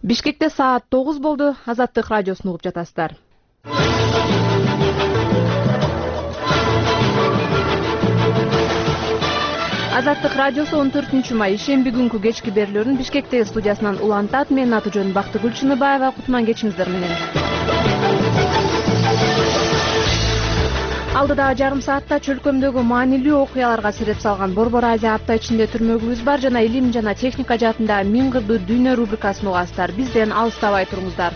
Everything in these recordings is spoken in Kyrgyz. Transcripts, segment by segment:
Бишкекте саат 9 болду. Азаттык радиосун угуп жатасыздар. Азаттык радиосу 14-май ишемби күнкү кечки берүүлөрүн Бишкектеги студиясынан улантат. Менин аты-жөнүм Бактыгүл Чыныбаева. Кутман кечиңиздер менен. Алдыдагы жарым саатта чөлкөмдөгү маанилүү окуяларга себеп салган Борбор Азия апта ичинде түрмөгүбүз бар жана илим жана техника жаатында миң кырдуу дүйнө рубрикасын угасыздар. Бизден алыстабай туруңуздар.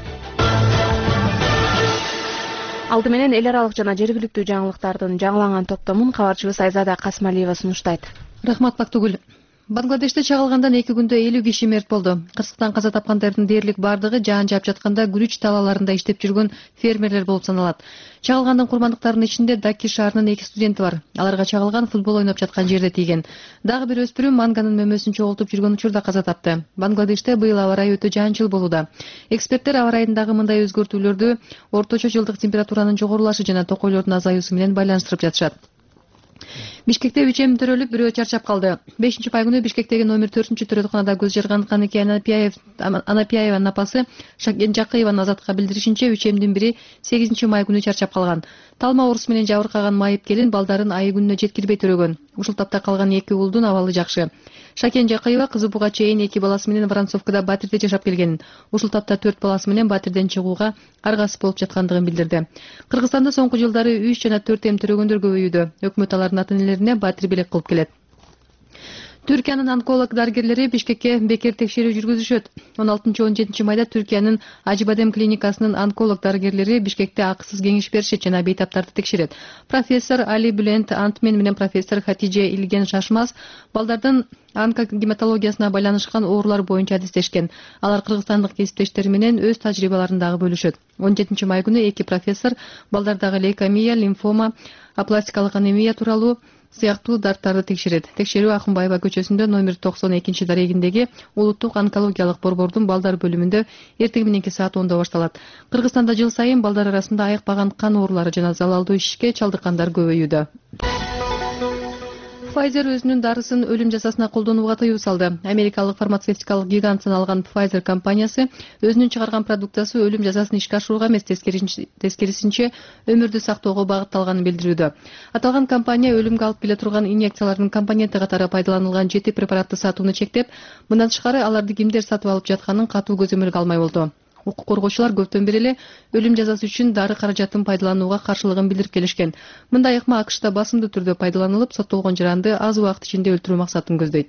Алды менен эл аралык жана жергиликтүү жаңылыктардын жаңыланган топтомун кабарчыбыз Айзада Касмалиева сунуштайт. Рахмат Бактыгүл. Бангладеште чагылгандан 2 күндө 50 киши мерт болду. Кырсыктан каза тапкандардын дээрлик бардыгы жаан жаап жатканда күрүч талааларында иштеп жүргөн фермерлер болуп саналат. Чагылгандын курмандыктарынын ичинде Даки шаарынын 2 студенти бар. Аларга чагылган футбол ойноп жаткан жерде тийген. Дагы бир өспүрүм манганын мөмөсүн чогултуп жүргөн учурда каза тапты. Бангладеште быйыл аба ырайы өтө жаанчыл болууда. Эксперттер аба ырайындагы мындай өзгөртүүлөрдү орточо жылдык температуранын жогорулашы жана токойлордун азаюусу менен байланыштырып жатышат. Бишкекте үй төрөлүп, бирөө чарчап калды. 5-пай күнү Бишкектеги номер 4-төрөтканада көз жарган Каныке Анапияеванын апасы Шакен Жакыеванын Азатка билдиришинче, үй бири 8-май күнү чарчап калган. Талма оорусу менен жабыркаган майып келин балдарын айы күнүнө жеткирбей төрөгөн. Ушул тапта калган 2 уулдун абалы жакшы. Шакен Жакыева кызы буга чейин 2 баласы менен Воронцовкада Батирде жашап келген. Ушул тапта 4 баласы менен Батирден чыгууга аргасыз болуп жаткандыгын билдирди. Кыргызстанда соңку жылдары 3 жана 4 төрөгөндөр көбөйүүдө. Өкмөт алардын ата-энелерине Батир белек кылып келет. Түркиянын онколог дарыгерлери Бишкекке бекер текшерүү жүргүзүшөт. 16-17 майда Түркиянын Ажибадем клиникасынын онколог дарыгерлери Бишкекте акысыз кеңеш беришет жана бейтаптарды текшерет. Профессор Али Бүлент Антмен менен профессор Хатиже Илген Шашмаз балдардын онкогематологиясына байланышкан оорулар боюнча адистешкен. Алар кыргызстандык кесиптештери менен өз тажрыйбаларын дагы бөлүшөт. 17-май күнү 2 профессор балдардагы лейкемия, лимфома, апластикалык анемия тууралуу сыяктуу дарттарды текшерет. Текшерүү Акынбаева көчөсүндө номер 92-дарегиндеги улуттук онкологиялык борбордун балдар бөлүмүндө эртең мененки саат 10-да башталат. Кыргызстанда жыл сайын балдар арасында айыкпаган кан оорулары жана залалдуу ишке чалдыккандар көбөйүүдө. Pfizer өзүнүн дарысын өлүм жазасына колдонууга тыюу салды. Америкалык фармацевтикалык гигант саналган Pfizer компаниясы өзүнүн чыгарган продукциясы өлүм жазасын ишке ашырууга эмес, тескерисинче өмүрдү сактоого багытталганын билдирүүдө. Аталган компания өлүмгө алып келе турган инъекциялардын компоненти катары пайдаланылган 7 препаратты сатууну чектеп, мындан тышкары аларды кимдер сатып алып жатканын катуу көзөмөлгө алмай болду. Укук коргоочулар көптөн бери эле өлүм жазасы үчүн дары каражатын пайдаланууга каршылыгын билдирип келишкен. Мындай ыкма АКШда басымдуу түрдө пайдаланылып, соттолгон жаранды аз убакыт ичинде өлтүрүү максатын көздөйт.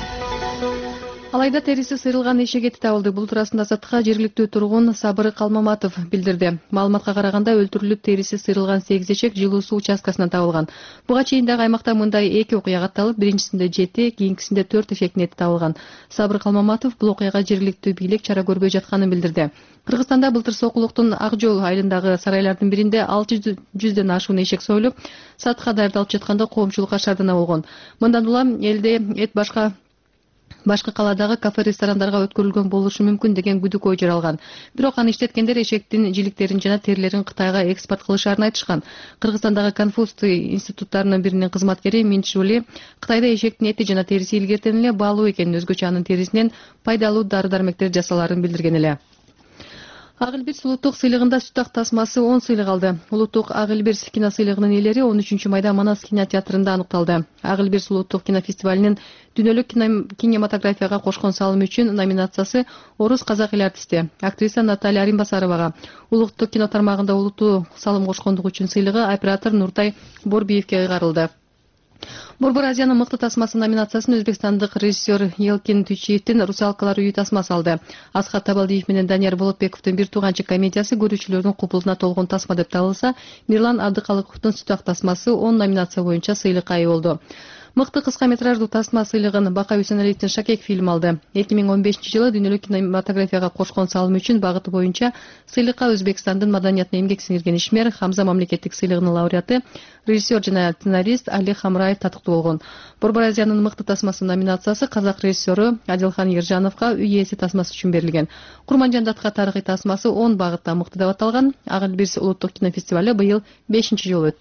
Алайда териси сыйрылган эшек эти табылды. Бул туурасында Азаттыкка жергиликтүү тургун Сабыры Калмаматов билдирди. Маалыматка караганда өлтүрүлүп териси сыйрылган 8 эшек жылуу суу участкасынан табылган. Буга чейин дагы аймакта мындай 2 окуя катталып, биринчисинде 7, кийинкисинде 4 эшектин эти табылган. Сабыр Калмаматов бул окуяга жергиликтүү бийлик чара көрбөй жатканын билдирди. Кыргызстанда былтыр Сокулуктун Ак жол айылындагы сарайлардын биринде 600дөн ашуун эшек союлуп, сатыкка даярдалып жатканда коомчулукка шаардана болгон. Мындан улам элде эт башка каладагы кафе-ресторандарга өткөрүлгөн болушу мүмкүн деген күдүк ой жаралган. Бирок аны иштеткендер эшектин жиликтерин жана терилерин Кытайга экспорт кылышаарын айтышкан. Кыргызстандагы Конфуций институттарынын биринин кызматкери Минчжули Кытайда эшектин эти жана териси илгертен эле баалуу экенин, өзгөчө анын терисинен пайдалуу дары-дармектер жасалаарын билдирген эле. Ак Элбирс улуттук сыйлыгында Сүтак тасмасы 10 сыйлык алды. Улуттук Ак Элбирс кино сыйлыгынын ээлери 13-майда Манас кинотеатрында аныкталды. Ак Элбирс улуттук кинофестивалинин дүйнөлүк кинематографияга кошкон салымы үчүн номинациясы орус казак эл артисти актриса Наталья Римбасаровага, улуттук кино тармагында улуттуу салым кошкондугу үчүн сыйлыгы оператор Нуртай Борбиевке ыйгарылды. Борбор Азиянын мыкты тасмасы номинациясын өзбекстандык режиссер Елкин Түйчиевдин Русалкалар үйү тасмасы алды. Асхат Табалдиев менен Данияр Болотбековдун Бир тууганчы комедиясы көрүүчүлөрдүн кубулуна толгон тасма деп табылса, Мирлан Абдыкалыковдун Сүтак тасмасы 10 номинация боюнча сыйлыкка ээ болду. Мыкты кыска метраждуу тасма сыйлыгын Бака Үсеналиевдин Шакек фильми алды. 2015-жылы дүйнөлүк кинематографияга кошкон салымы үчүн багыты боюнча сыйлыкка Өзбекстандын маданиятына эмгек сиңирген ишмер Хамза мамлекеттик сыйлыгынын лауреаты режиссер жана сценарист Али Хамраев татыктуу болгон. Борбор Азиянын мыкты тасмасы номинациясы казак режиссеру Адилхан Ержановго үй ээси тасмасы үчүн берилген. Курманжандатка тарыхый тасмасы 10 багытта мыкты деп аталган Ак Элбирс улуттук кинофестивалы быйыл 5-жолу өттү.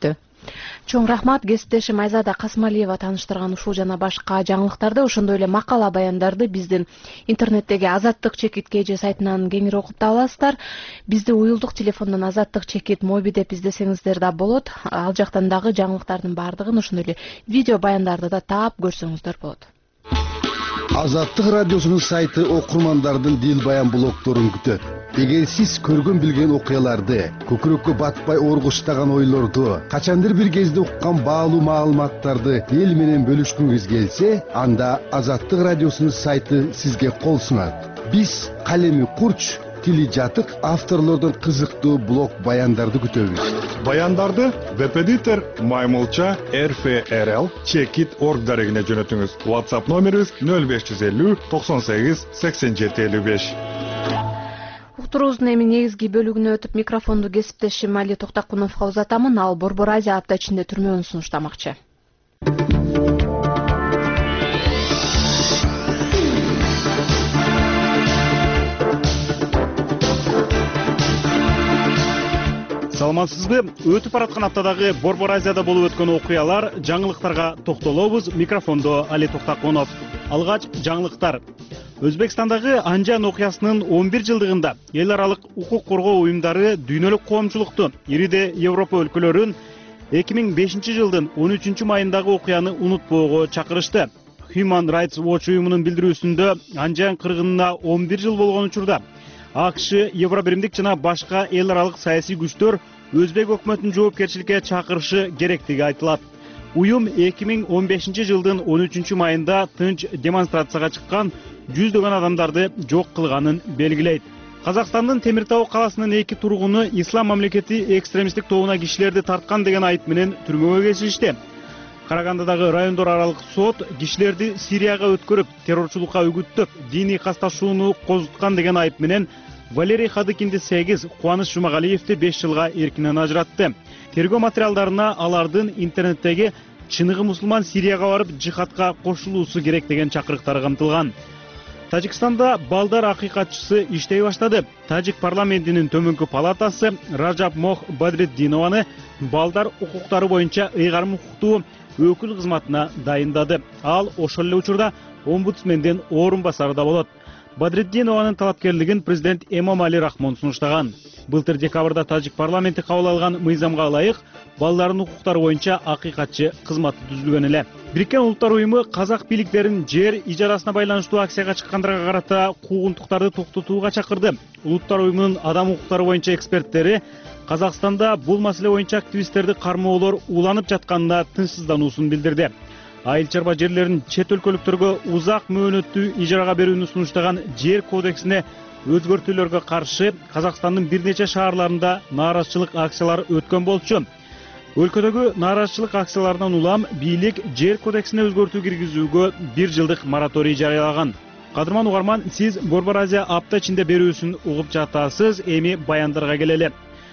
Чоң рахмат. Кесиптешим Айзада Касымалиева тааныштырган ушул жана башка жаңылыктарды, ошондой эле макала баяндарды биздин интернеттеги Азаттык чекит KG сайтынан кеңири окуп таба аласыздар. Бизди уюлдук телефондон Азаттык чекит моби деп издесеңиздер да болот. Ал жактан дагы жаңылыктардын баардыгын, ошондой эле видео баяндарды да таап көрсөңүздөр болот. Азаттык радиосунун сайты окурмандардын дил баян блогторун күтөт. Эгер сиз көргөн билген окуяларды, көкүрөккө батпай оргуштаган ойлорду, качандыр бир кезде уккан баалуу маалыматтарды эл менен бөлүшкүңүз келсе, анда Азаттык радиосунун сайты сизге кол сунат. Биз калеми курч, тили жатык авторлордон кызыктуу блог баяндарды күтөбүз. Баяндарды Веб-эдитор Маймылча RFRL Chekit.org дарегине жөнөтүңүз. WhatsApp номерибиз 0550 98 87 55. Уктуруубуздун эми негизги бөлүгүнө өтүп, микрофонду кесиптешим Али Токтакуновго узатамын. Ал Борбор Азия апта ичинде түрмөгүн сунуштамакчы. Саламатсызбы? Өтүп бараткан аптадагы Борбор Азияда болуп өткөн окуялар, жаңылыктарга токтолобуз. Микрофондо Али Токтакунов. Алгач жаңылыктар. Өзбекстандагы Анжан окуясынын 11 жылдыгында эл аралык укук коргоо уюмдары дүйнөлүк коомчулукту ириде Европа өлкөлөрүн 2005 жылдын 13 майындагы окуяны унутпоого чакырышты. Human Rights Watch уюмунун билдирүүсүндө Анжан кыргынына 11 жыл болгон учурда АКШ, Евробиримдик жана башка эл аралык саясий күчтөр Өзбек өкмөтүнүн жоопкерчиликке чакырышы керектиги айтылат. Уюм 2015 жылдын 13 майында тынч демонстрацияга чыккан жүздөгөн адамдарды жок кылганын белгилейт. Казакстандын Темир Тау каласынын 2 тургуну ислам мамлекети экстремисттик тобуна кишилерди тарткан деген айып менен түрмөгө кесилишти. Карагандадагы райондор аралык сот кишилерди Сирияга өткөрүп, террорчулукка үгүттөп, диний касташууну козуткан деген айып менен Валерий Хадыкинди 8, Кубаныч Жумагалиевди 5 жылга эркинен ажыратты. Тергөө материалдарына алардын интернеттеги чыныгы мусулман Сирияга барып жихадка кошулуусу керек деген чакырыктары камтылган. Тажикстанда балдар акыйкатчысы иштей баштады. Тажик парламентинин төмөнкү палатасы Ражап Мох Бадреддинованы балдар укуктары боюнча ыйгарым укуктуу өкүл кызматына дайындады. Ал ошол эле учурда омбудсмендин орун басары да болот. Бадреддинованын талапкерлигин президент Эмомали Рахмон сунуштаган. Былтыр декабрда Тажик парламенти кабыл алган мыйзамга ылайык балдардын укуктары боюнча акыйкатчы кызматы түзүлгөн эле. Бириккен Улуттар уюму казак бийликтерин жер ижарасына байланыштуу акцияга чыккандарга карата куугунтуктарды токтотууга чакырды. Улуттар уюмунун адам укуктары боюнча эксперттери Казакстанда бул маселе боюнча активисттерди кармоолор уланып жатканына тынчсыздануусун билдирди. Айыл чарба жерлерин чет өлкөлүктөргө узак мөөнөттүү ижарага берүүнү сунуштаган жер кодексине өзгөртүүлөргө каршы Казакстандын бир нече шаарларында нааразычылык акциялары өткөн болчу. Өлкөдөгү нааразычылык акцияларынан улам бийлик жер кодексине өзгөртүү киргизүүгө 1 жылдык мораторий жарыялаган. Кадырман угарман, сиз Борбор Азия апта ичинде берүүсүн угуп жатасыз. Эми баяндарга келели.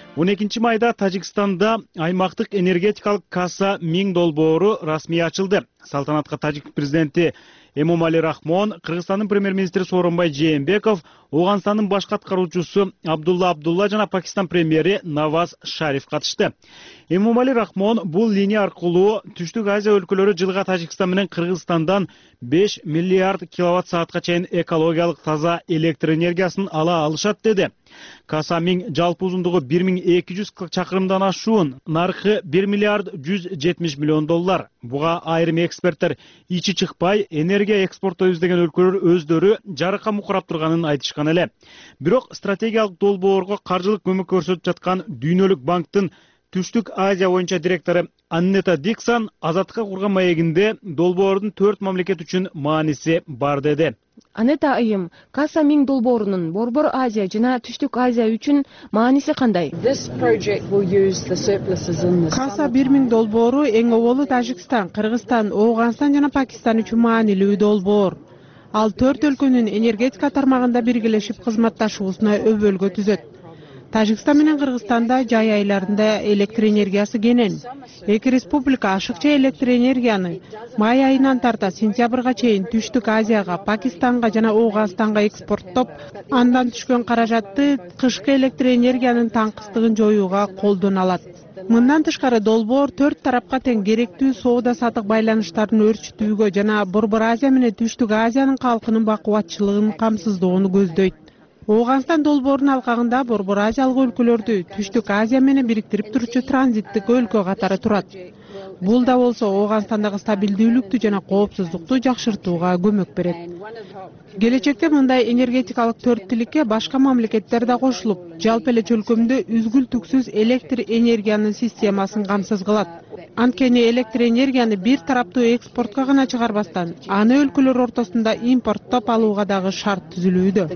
12 майда Тажикстанда аймактык энергетикалык касса 1000 долбоору расмий ачылды. Салтанатка Тажик президенти Эмомали Рахмон, Кыргызстандын премьер-министри Сооронбай Жээнбеков, Ооганстандын баш аткаруучусу Абдулла жана Пакистан премьери Наваз Шариф катышты. Эмомали Рахмон бул линия аркылуу Түштүк Азия өлкөлөрү жылга Тажикстан менен Кыргызстандан 5 миллиард киловатт саатка чейин экологиялык таза электр энергиясын ала алышат деди. Каса 1000 жалпы узундугу 1200 чакырымдан ашуун, наркы 1 миллиард 170 миллион доллар. Буга айрым эксперттер ичи чыкпай энергия экспортойбуз деген өлкөлөр өздөрү жарыкка мукурап турганын айтышкан эле. Бирок стратегиялык долбоорго каржылык көмөк көрсөтүп жаткан Дүйнөлүк банктын Түштүк Азия боюнча директору Аннета Диксон Азаттыкка курган маегинде долбоордун 4 мамлекет үчүн мааниси бар деди. Анета айым, Каса 1000 долбоорунун Борбор Азия жана Түштүк Азия үчүн мааниси кандай? Каса 1000 долбоору эң оболу Тажикстан, Кыргызстан, Ооганстан жана Пакистан үчүн маанилүү долбоор. Ал 4 өлкөнүн энергетика тармагында биргелешип кызматташуусуна өбөлгө түзөт. Тажикстан менен Кыргызстанда жай айларында электр энергиясы кенен. Эки республика ашыкча электр энергияны май айынан тарта сентябрга чейин Түштүк Азияга, Пакистанга жана Ооганстанга экспорттоп, андан түшкөн каражатты кышкы электр энергиянын таңкыстыгын жоюуга колдоно алат. Мындан тышкары долбоор 4 тарапка тең керектүү соода сатык байланыштарын өрчүтүүгө жана Борбор Азия менен Түштүк Азиянын калкынын бакубатчылыгын камсыздоону көздөйт. Ооганстан долбоорунун алкагында Борбор Азиялык өлкөлөрдү Түштүк Азия менен бириктирип турчу транзиттик өлкө катары турат. Бул да болсо Ооганстандагы стабилдүүлүктү жана коопсуздукту жакшыртууга көмөк берет. Келечекте мындай энергетикалык төрттүүлүккө башка мамлекеттер да кошулуп, жалпы эле чөлкөмдө үзгүл-түксүз электр энергиянын системасын камсыз кылат. Анткени электр энергияны бир тараптуу экспортко гана чыгарбастан, аны өлкөлөр ортосунда импорттоп алууга дагы шарт түзүлүүдө.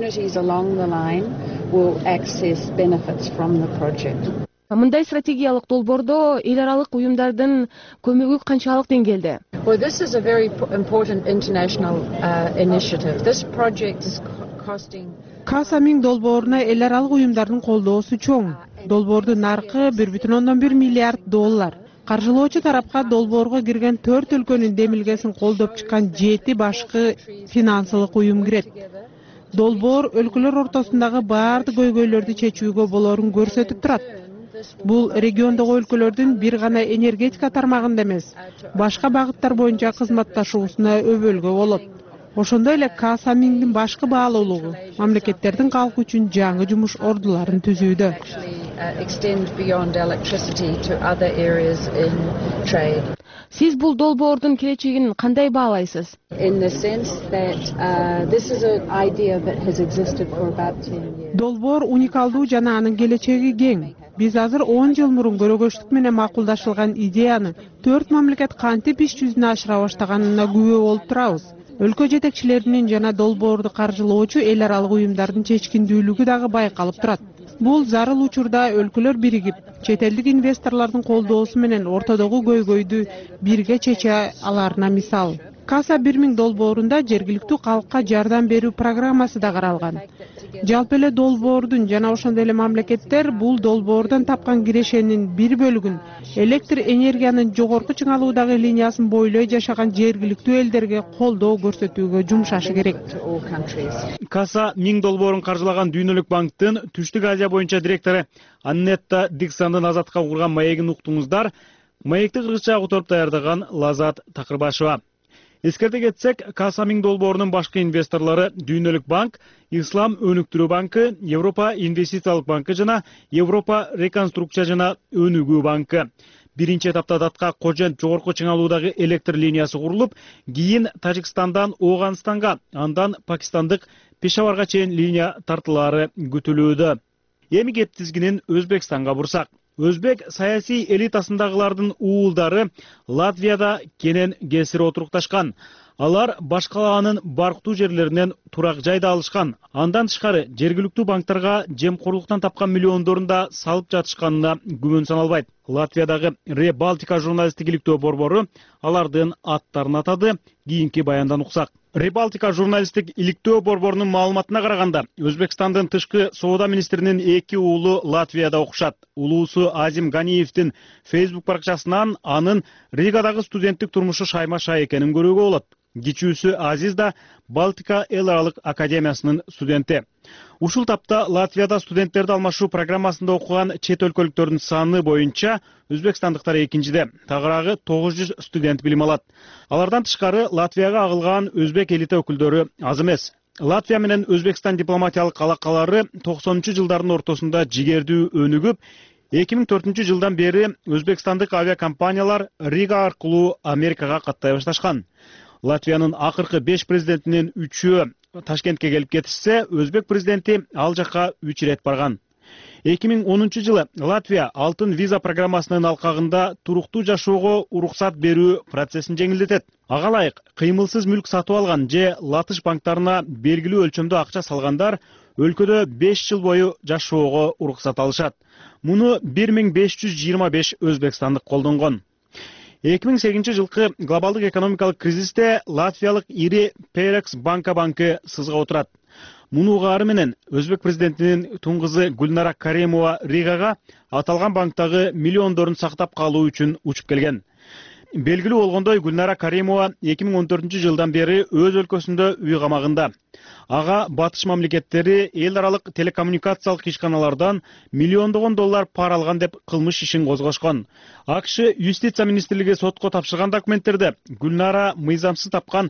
Мындай стратегиялык долбоордо эл аралык уюмдардын көмөгү канчалык деңгээлде? This is a very important international initiative. This project is costing Касамин долбооруна эл аралык уюмдардын колдоосу чоң. Долбоордун наркы $1,1 миллиард. Каржылоочу тарапка долбоорго кирген 4 өлкөнүн демилгесин колдоп чыккан 7 башкы финансылык уюм кирет. Долбоор өлкөлөр ортосундагы баардык көйгөйлөрдү чечүүгө болорун көрсөтүп турат. Бул региондогу өлкөлөрдүн бир гана энергетика тармагында эмес, башка багыттар боюнча кызматташуусуна өбөлгө болот. Ошондой эле Касаминдин башкы баалуулугу мамлекеттердин калкы үчүн жаңы жумуш ордуларын түзүүдө. Сиз бул долбоордун келечегин кандай баалайсыз? Долбоор уникалдуу жана анын келечеги кең. Биз азыр 10 жыл мурун көрөгөчтүк менен макулдашылган идеяны 4 мамлекет кантип иш жүзүнө ашыра баштаганына күбө болуп турабыз. Өлкө жетекчилеринин жана долбоорду каржылоочу эл аралык уюмдардын чечкиндүүлүгү дагы байкалып турат. Бул зарыл учурда өлкөлөр биригип, чет элдик инвесторлордун колдоосу менен ортодогу көйгөйдү бирге чече аларына мисал. Каса 1000 долбоорунда жергиликтүү калкка жардам берүү программасы да каралган. Жалпы эле долбоордун жана ошондой эле мамлекеттер бул долбоордон тапкан кирешенин бир бөлүгүн электр энергиянын жогорку чыңалуудагы линиясын бойлой жашаган жергиликтүү элдерге колдоо көрсөтүүгө жумшашы керек. Каса 1000 долбоорун каржылаган Дүйнөлүк банктын Түштүк Азия боюнча директору Аннетта Диксандын Азатка курган маегин уктуңуздар. Маекти кыргызча которуп даярдаган Лазат Такырбашева. Эскерте кетсек, Каса 1000 долбоорунун башкы инвесторлору Дүйнөлүк банк, Ислам өнүктүрүү банкы, Европа инвестициялык банкы жана Европа реконструкция жана өнүгүү банкы. Биринчи этапта датка Кожент жогорку чыңалуудагы электр линиясы курулуп, кийин Тажикстандан Ооганстанга, андан Пакистандык Пешаварга чейин линия тартылаары күтүлүүдө. Эми кеп тизгинин Өзбекстанга бурсак. Өзбек саясий элитасындагылардын уулдары Латвияда кенен кесири отурукташкан. Алар башкалаанын барктуу жерлеринен турак жайда алышкан. Андан тышкары жергиликтүү банктарга жемкорлуктан тапкан миллиондорун да салып жатышканына күмөн саналбайт. Латвиядагы Ре Балтика журналисттик иликтөө борбору алардын аттарын атады. Кийинки баяндан уксак. Ре Балтика журналисттик иликтөө борборунун маалыматына караганда, Өзбекстандын тышкы соода министринин 2 уулу Латвияда окушат. Улуусу Азим Ганиевдин Facebook баракчасынан анын Ригадагы студенттик турмушу шайма-шай экенин көрүүгө болот. Кичүүсү Азиз да Балтика эл аралык академиясынын студенти. Ушул тапта Латвияда студенттерди алмашуу программасында окуган чет өлкөлүктөрдүн саны боюнча өзбекстандыктар экинчиде, тагыраагы 900 студент билим алат. Алардан тышкары Латвияга агылган өзбек элита өкүлдөрү аз эмес. Латвия менен Өзбекстан дипломатиялык алакалары 90-жылдардын ортосунда жигердүү өнүгүп, 2004 жылдан бери өзбекстандык авиакомпаниялар Рига аркылуу Америкага каттай башташкан. Латвиянын акыркы 5 президентинин 3-өө Ташкентке келип кетишсе, өзбек президенти ал жакка 3 ирет барган. 2010 жылы Латвия алтын виза программасынын алкагында туруктуу жашоого уруксат берүү процессин жеңилдетет. Ага ылайык кыймылсыз мүлк сатып алган же латыш банктарына белгилүү өлчөмдө акча салгандар өлкөдө 5 жыл бою жашоого уруксат алышат. Муну 1525 өзбекстандык колдонгон. 2008 жылкы глобалдык экономикалык кризисте латвиялык ири Перекс банкы сызга отурат. Муну угаары менен өзбек президентинин тун кызы Гүлнара Каримова Ригага аталган банктагы миллиондорун сактап калуу үчүн учуп келген. Белгилүү болгондой, Гүлнара Каримова 2014-жылдан бери өз өлкөсүндө үй камагында. Ага батыш мамлекеттери эл аралык телекоммуникациялык ишканалардан миллиондогон доллар пара алган деп кылмыш ишин козгошкон. АКШ юстиция министрлиги сотко тапшырган документтерде Гүлнара мыйзамсыз тапкан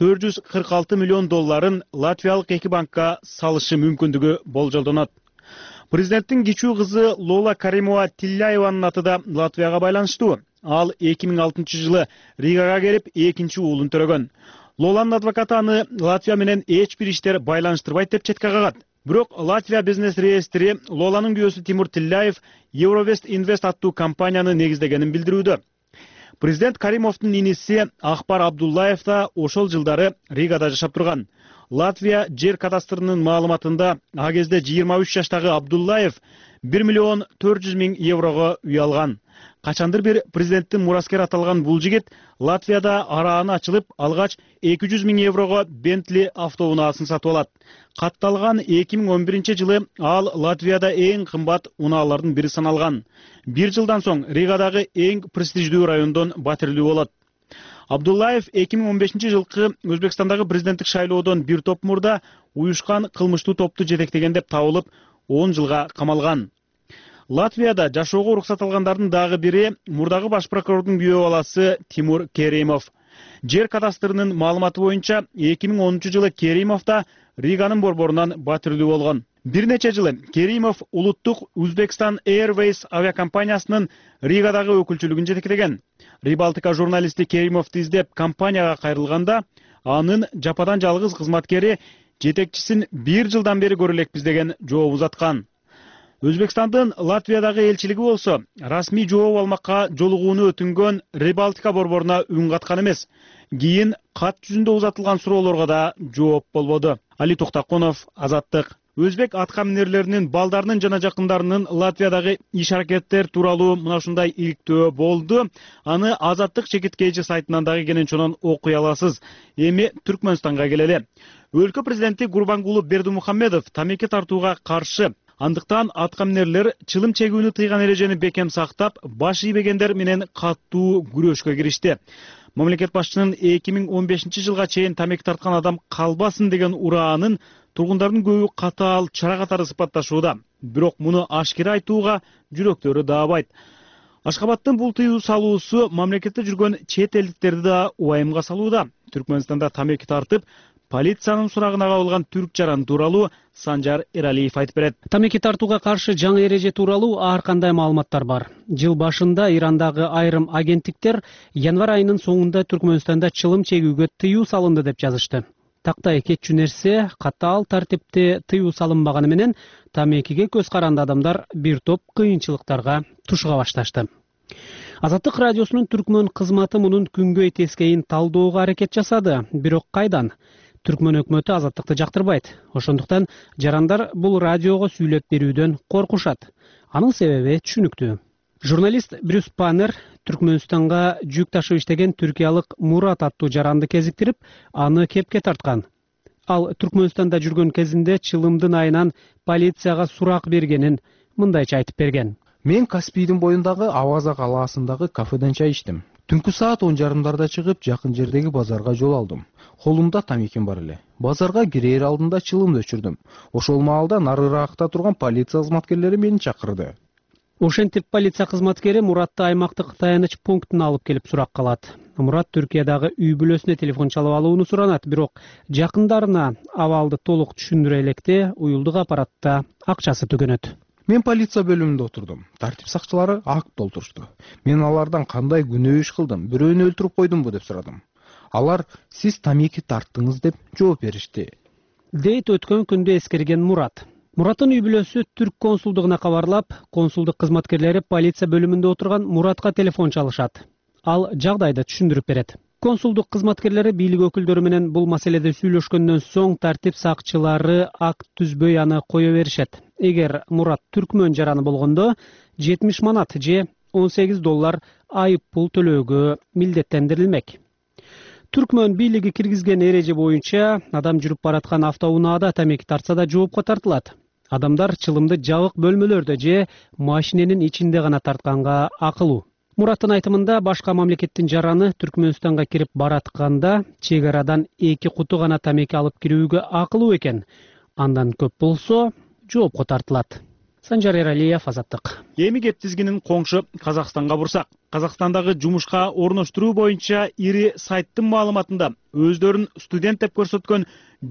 446 миллион долларын латвиялык эки банкка салышы мүмкүндүгү болжолдонот. Президенттин кичүү кызы Лола Каримова-Тилляеванын аты да Латвияга байланыштуу. Ал 2006-жылы Ригага келип, экинчи уулун төрөгөн. Лоланын адвокаты аны Латвия менен эч бир иштер байланыштырбайт деп четке кагат. Бирок Латвия бизнес реестри Лоланын күйөөсү Тимур Тилляев Eurovest Invest аттуу компанияны негиздегенин билдирүүдө. Президент Каримовдун иниси Акбар Абдуллаев да ошол жылдары Ригада жашап турган. Латвия жер кадастрынын маалыматында а кезде 23 жаштагы Абдуллаев 1 миллион 400 миң еврого үй алган. Качандыр бир президенттин мураскер аталган бул жигит Латвияда арааны ачылып, алгач 200 миң еврого Бентли автоунаасын сатып алат. Катталган 2011-жылы ал Латвияда эң кымбат унаалардын бири саналган. Бир жылдан соң Ригадагы эң престиждүү райондон батирлүү болот. Абдуллаев 2015-жылкы Өзбекстандагы президенттик шайлоодон бир топ мурда уюшкан кылмыштуу топту жетектеген деп табылып, 10 жылга камалган. Латвияда жашоого уруксат алгандардын дагы бири мурдагы баш прокурордун күйөө баласы Тимур Керимов. Жер кадастрынын маалыматы боюнча 2010-жылы Керимов да Риганын борборунан батирлүү болгон. Бир нече жылы Керимов улуттук Uzbekistan Airways авиакомпаниясынын Ригадагы өкүлчүлүгүн жетектеген. Рибалтика журналисти Керимовду издеп компанияга кайрылганда, анын жападан жалгыз кызматкери жетекчисин 1 жылдан бери көрө элекпиз деген жооп узаткан. Өзбекстандын Латвиядагы элчилиги болсо, расмий жооп алмакка жолугууну өтүнгөн Рибалтика борборуна үн каткан эмес. Кийин кат жүзүндө узатылган суроолорго да жооп болбоду. Али Токтаконов, Азаттык. Өзбек аткаминерлеринин балдарынын жана жакындарынын Латвиядагы иш аракеттер тууралуу мына ушундай иликтөө болду. Аны Азаттык чекиткейчи сайтынан дагы кенен окуй аласыз. Эми Түркмөнстанга келели. Өлкө президенти Гурбангулы Бердимухамедов тамеки тартууга каршы. Андыктан аткаминерлер чылым чегүүнү тыйган эрежени бекем сактап, баш ийбегендер менен каттуу күрөшкө киришти. Мамлекет башчынын 2015-жылга чейин тамеки тарткан адам калбасын деген ураанын тургундардын көбү катаал чара катары сыпатташууда. Бирок муну ашкера айтууга жүрөктөрү даабайт. Ашкабадтын бул тыюу салуусу мамлекетте жүргөн чет элдиктерди да уайымга салууда. Түркмөнстанда тамеки тартып, полициянын сурагына кабылган түрк жаран тууралуу Санжар Эралиев айтып берет. Тамеки тартууга каршы жаңы эреже тууралуу ар кандай маалыматтар бар. Жыл башында Ирандагы айрым агенттиктер январь айынын соңунда Түркмөнстанда чылым чегүүгө тыюу салынды деп жазышты. Тактай кетчү нерсе, катаал тартипте тыюу салынбаганы менен тамекиге көз каранды адамдар бир топ кыйынчылыктарга тушуга башташты. Азаттык радиосунун Түркмөн кызматы мунун күнгөй тескейин талдоого аракет жасады, бирок кайдан? Түркмөн өкмөтү Азаттыкты жактырбайт. Ошондуктан жарандар бул радиого сүйлөп берүүдөн коркушат. Анын себеби түшүнүктүү. Журналист Брюс Паннер Түркмөнстанга жүк ташып иштеген түркиялык Мурат аттуу жаранды кезиктирип, аны кепке тарткан. Ал Түркмөнстанда жүргөн кезинде чылымдын айынан полицияга сурак бергенин мындайча айтып берген. Мен Каспийдин боюндагы Аваза калаасындагы кафеден чай иштим. Түнкү саат 10 жарымдарда чыгып, жакын жердеги базарга жол алдым. Колумда тамеким бар эле. Базарга кирер алдында чылымды өчүрдүм. Ошол маалда нарыраакта турган полиция кызматкерлери мени чакырды. Ошентип полиция кызматкери Муратты аймактык таяныч пунктуна алып келип сурак калат. Мурат Түркиядагы үй бүлөсүнө телефон чалып алууну суранат, бирок жакындарына абалды толук түшүндүрө электе уюлдук аппаратта акчасы түгөнөт. Мен полиция бөлүмүндө отурдум. Тартип сакчылары акт толтурушту. Мен алардан кандай күнөө иш кылдым, бирөөнү өлтүрүп койдумбу деп сурадым. Алар сиз тамеки тарттыңыз деп жооп беришти. Дейт өткөн күндө эскерген Мурат. Мураттын үй бүлөсү түрк консулдугуна кабарлап, консулдук кызматкерлери полиция бөлүмүндө отурган Муратка телефон чалышат. Ал жагдайды түшүндүрүп берет. Консулдук кызматкерлери бийлик өкүлдөрү менен бул маселеде сүйлөшкөндөн соң тартип сакчылары акт түзбөй аны кое беришет. Эгер Мурат түркмөн жараны болгондо 70 манат же $18 айып пул төлөөгө милдеттендирилмек. Түркмөн бийлиги киргизген эреже боюнча адам жүрүп бараткан автоунаада тамеки тартса да жоопко тартылат. Адамдар чылымды жабык бөлмөлөрдө же машиненин ичинде гана тартканга акылуу. Мураттын айтымында башка мамлекеттин жараны Түркмөнстанга кирип баратканда чек арадан 2 куту гана тамеки алып кирүүгө акылуу экен. Андан көп болсо жоопко тартылат. Санжар Эралиев, Азаттык. Эми кеп тизгинин коңшу Казакстанга бурсак. Казакстандагы жумушка орноштуруу боюнча ири сайттын маалыматында өздөрүн студент деп көрсөткөн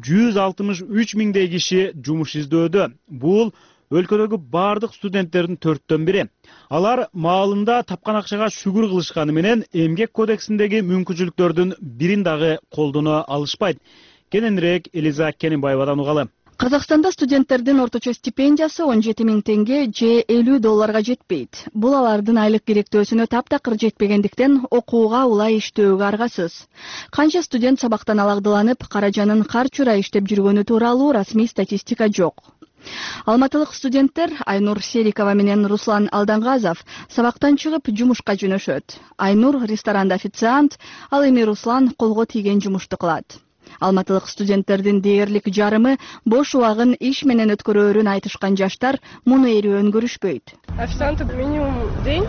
163 миңдей киши жумуш издөөдө. Бул өлкөдөгү бардык студенттердин 4/1. Алар маалында тапкан акчага шүгүр кылышканы менен эмгек кодексиндеги мүмкүнчүлүктөрдүн бирин дагы колдоно алышпайт. Кененирээк Элиза Кененбаевадан угалы. Казакстанда студенттердин орточо стипендиясы 17 миң теңге же $50 жетпейт. Бул алардын айлык керектөөсүнө таптакыр жетпегендиктен окууга улай иштөөгө аргасыз. Канча студент сабактан алагдыланып, каражанын карчура иштеп жүргөнү тууралуу расмий статистика жок. Алматылык студенттер Айнур Серикова менен Руслан Алдангазов сабактан чыгып жумушка жөнөшөт. Айнур ресторанда официант, ал эми Руслан колго тийген жумушту кылат. Алматылык студенттердин дээрлик жарымы бош убагын иш менен өткөрөөрүн айтышкан жаштар муну эрүүөн көрүшпөйт. Официанты минимум день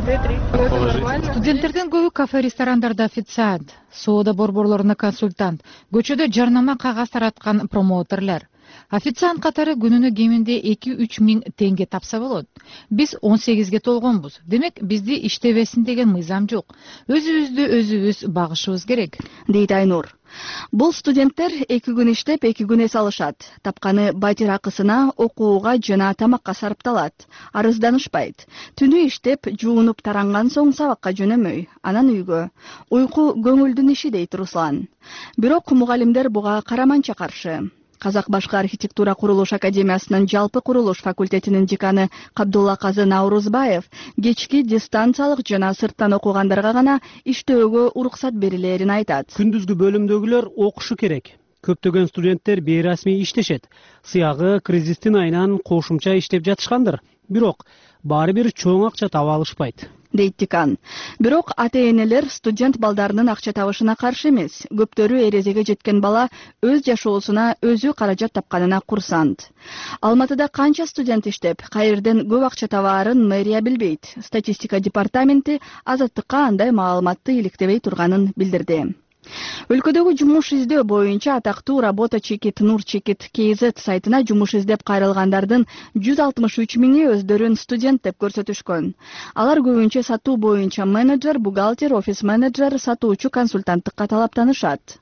1200-3. Студенттердин көбү кафе ресторандарда официант, соода борборлоруна консультант, көчөдө жарнама кагаз тараткан промоутерлер. Официант катары күнүнө кеминде 2-3 миң теңге тапса болот. Биз 18ге толгонбуз. Демек, бизди иштебесин деген мыйзам жок. Өзүбүздү өзүбүз багышыбыз керек, дейт Айнур. Бул студенттер 2 күн иштеп, 2 күн эс алышат. Тапканы батир акысына, окууга жана тамакка сарпталат. Арызданышпайт. Түнү иштеп, жуунуп таранган соң сабакка жөнөмөй, анан үйгө. Уйку көңүлдүн иши, дейт Руслан. Бирок мугалимдер буга караманча каршы. Казак башкы архитектура курулуш академиясынын жалпы курулуш факультетинин деканы Кабдулла Казы Наурузбаев кечки дистанциялык жана сырттан окугандарга гана иштөөгө уруксат берилерин айтат. Күндүзгү бөлүмдөгүлөр окушу керек. Көптөгөн студенттер бейрасмий иштешет. Сыягы кризистин айынан кошумча иштеп жатышкандыр. Бирок баары бир чоң акча таба алышпайт, дейт декан. Бирок ата-энелер студент балдарынын акча табышына каршы эмес. Көптөрү эрезеге жеткен бала өз жашоосуна өзү каражат тапканына курсант. Алматыда канча студент иштеп, кайерден көп акча табаарын мэрия билбейт. Статистика департаменти Азаттыкка андай маалыматты иликтебей турганын билдирди. Өлкөдөгү жумуш издөө боюнча атактуу работа чекит Нур чекит KZ сайтына жумуш издеп кайрылгандардын 163 миңи өздөрүн студент деп көрсөтүшкөн. Алар көбүнчө сатуу боюнча менеджер, бухгалтер, офис менеджер, сатуучу консультанттыкка талаптанышат.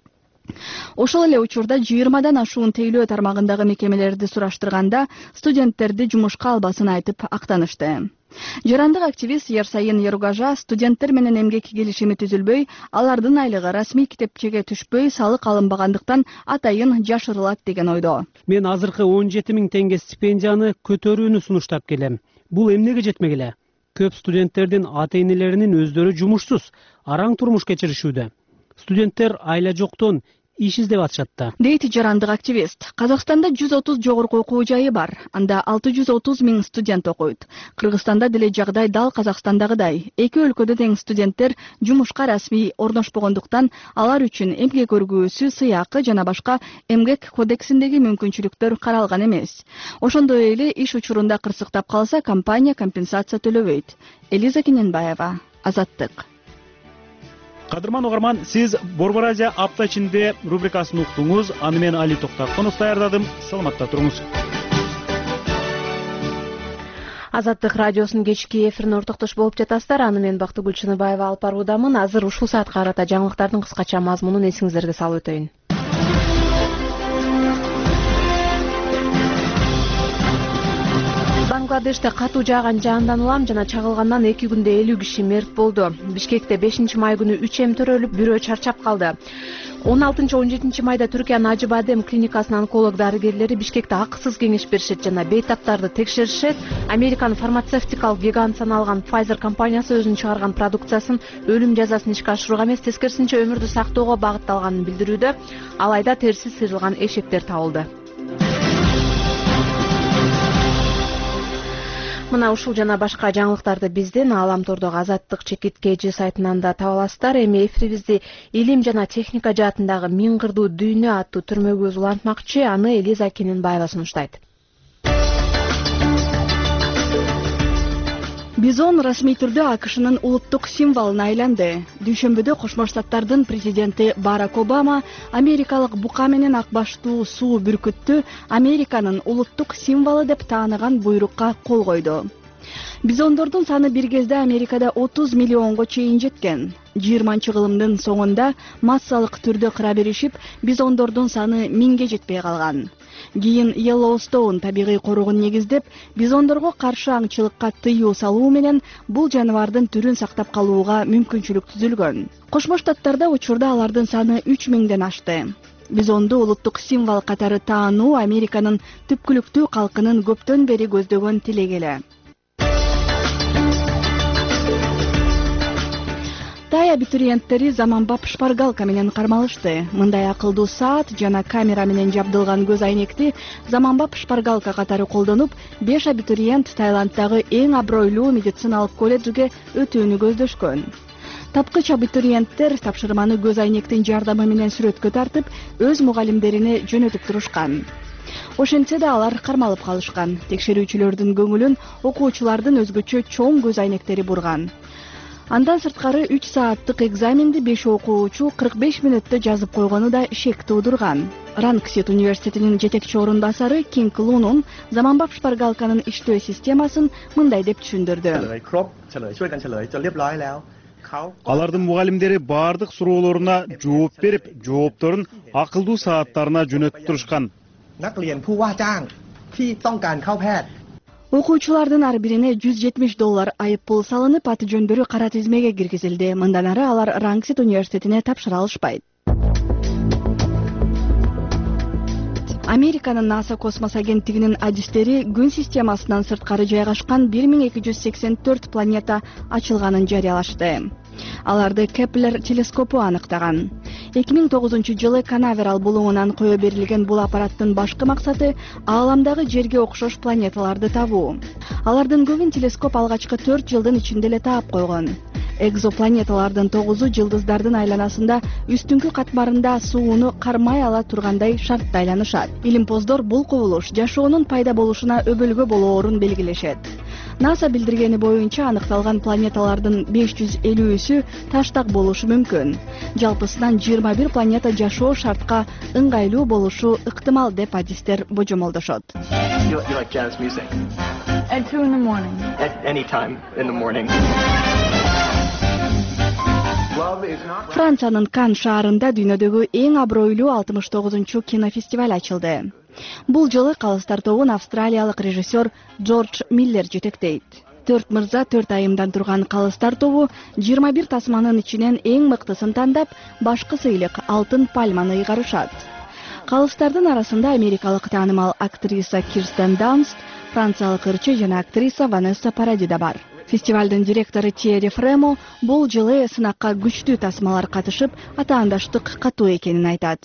Ошол эле учурда 20дан ашуун тейлөө тармагындагы мекемелерди сураштырганда студенттерди жумушка албасын айтып актанышты. Жарандык активист Ерсайын Еругажа студенттер менен эмгек келишими түзүлбөй, алардын айлыгы расмий китепчеге түшпөй, салык алынбагандыктан атайын жашырылат деген ойдо. Мен азыркы 17 миң теңге стипендияны көтөрүүнү сунуштап келем. Бул эмнеге жетмек эле? Көп студенттердин ата-энелеринин өздөрү жумушсуз, араң турмуш кечиришүүдө. Студенттер айла жоктон иш издеп атышат да, дейт жарандык активист. Казакстанда 130 жогорку окуу жайы бар. Анда 630 миң студент окуйт. Кыргызстанда деле жагдай дал Казакстандагыдай. Эки өлкөдө тең студенттер жумушка расмий орношпогондуктан алар үчүн эмгек өргүүсү, сыйакы жана башка эмгек кодексиндеги мүмкүнчүлүктөр каралган эмес. Ошондой эле иш учурунда кырсыктап калса, компания компенсация төлөбөйт. Элиза Кененбаева, Азаттык. Кадырман угарман, сиз Борбор Азия апта ичинде рубрикасын уктуңуз. Аны мен Али Токтакунов даярдадым. Саламатта туруңуз. Азаттык радиосунун кечки эфирине ортоктош болуп жатасыздар. Аны мен Бактыгүл Чыныбаева алып баруудамын. Азыр ушул саатка карата жаңылыктардын кыскача мазмунун эсиңиздерге салып өтөйүн. Бангладеште катуу жааган жаандан улам жана чагылгандан 2 күндө 50 киши мерт болду. Бишкекте 5-май күнү 3 эм төрөлүп, бирөө чарчап калды. 16-17 майда Түркиянын Ажыбадем клиникасынын онколог дарыгерлери Бишкекте акысыз кеңеш беришет жана бейтаптарды текшеришет. Американын фармацевтикалык гигант саналган Pfizer компаниясы өзүнүн чыгарган продукциясын өлүм жазасын ишке ашырууга эмес, тескерисинче өмүрдү сактоого багытталганын билдирүүдө. Алайда терси сыйрылган эшектер табылды. Мына ушул жана башка жаңылыктарды биздин Ааламтордогу Азаттык чекит KZ сайтынан да таба аласыздар. Эми эфирибизди илим жана техника жаатындагы Миң кырдуу дүйнө аттуу түрмөгүбүз улантмакчы. Аны Элиза Кененбаева сунуштайт. Бизон расмий түрдө АКШнын улуттук символуна айланды. Дүйшөмбүдө Кошмо Штаттардын президенти Барак Обама америкалык бука менен ак баштуу суу бүркүттү Американын улуттук символу деп тааныган буйрукка кол койду. Бизондордун саны бир кезде Америкада 30 миллионго чейин жеткен. 20-кылымдын соңунда массалык түрдө кыра беришип, бизондордун саны 1000ге жетпей калган. Кийин Йеллоустоун табигый коруугун негиздеп, бизондорго каршы аңчылыкка тыюу салуу менен бул жаныбардын түрүн сактап калууга мүмкүнчүлүк түзүлгөн. Кошмо Штаттарда учурда алардын саны 3000ден ашты. Бизонду улуттук символ катары таануу Американын түпкүлүктүү калкынын көптөн бери көздөгөн тилеги эле. Тай абитуриенттери заманбап шпаргалка менен кармалышты. Мындай акылдуу саат жана камера менен жабдылган көз айнекти заманбап шпаргалка катары колдонуп, 5 абитуриент Таиланддагы эң абройлуу медициналык колледжге өтүүнү көздөшкөн. Тапкыч абитуриенттер тапшырманы көз айнектин жардамы менен сүрөткө тартып, өз мугалимдерине жөнөтүп турушкан. Ошентсе да алар кармалып калышкан. Текшерүүчүлөрдүн көңүлүн окуучулардын өзгөчө чоң көз айнектери бурган. Андан сырткары 3 сааттык экзаменди 5 окуучу 45 мүнөттө жазып койгону да шек туудурган. Рангсит университетинин жетекчи орун басары Кинг Лунун заманбап шпаргалканын иштөө системасын мындай деп түшүндүрдү. Алардын мугалимдери баардык суроолоруна жооп берип, жоопторун акылдуу сааттарына жөнөтүп турушкан. Окуучулардын ар бирине $170 айып пул салынып, аты жөндөрү кара тизмеге киргизилди. Мындан ары алар Рангсит университетине тапшыра алышпайт. Американын НАСА космос агенттигинин адистери күн системасынан сырткары жайгашкан 1284 планета ачылганын жарыялашты. Аларды Кеплер телескопу аныктаган. 2009-жылы Канаверал булуңунан кое берилген бул аппараттын башкы максаты ааламдагы жерге окшош планеталарды табуу. Алардын көбүн телескоп алгачкы 4 жылдын ичинде эле таап койгон. Экзопланеталардын 9-у жылдыздардын айланасында үстүңкү катмарында сууну кармай ала тургандай шартта айланышат. Илимпоздор бул кубулуш жашоонун пайда болушуна өбөлгө болоорун белгилешет. НАСА билдиргени боюнча аныкталган планеталардын 550-сү таштак болушу мүмкүн. Жалпысынан 21 планета жашоо шартка ыңгайлуу болушу ыктымал деп адистер божомолдошот. At 2 in the morning. At any time in the morning. Франциянын Кан шаарында дүйнөдөгү эң абройлуу 69-чу кинофестиваль ачылды. Бул жолу калыстар тобун австралиялык режиссер Джордж Миллер жетектейт. 4 мырза 4 айымдан турган калыстар тобу 21 тасманын ичинен эң мыктысын тандап, башкы сыйлык алтын пальманы ыйгарышат. Калыстардын арасында америкалык таанымал актриса Кирстен Данст, франциялык ырчы жана актриса Ванесса Паради да бар. Фестивалдын директору Тьерри Фремо бул жылы сынакка күчтүү тасмалар катышып, атаандаштык катуу экенин айтат.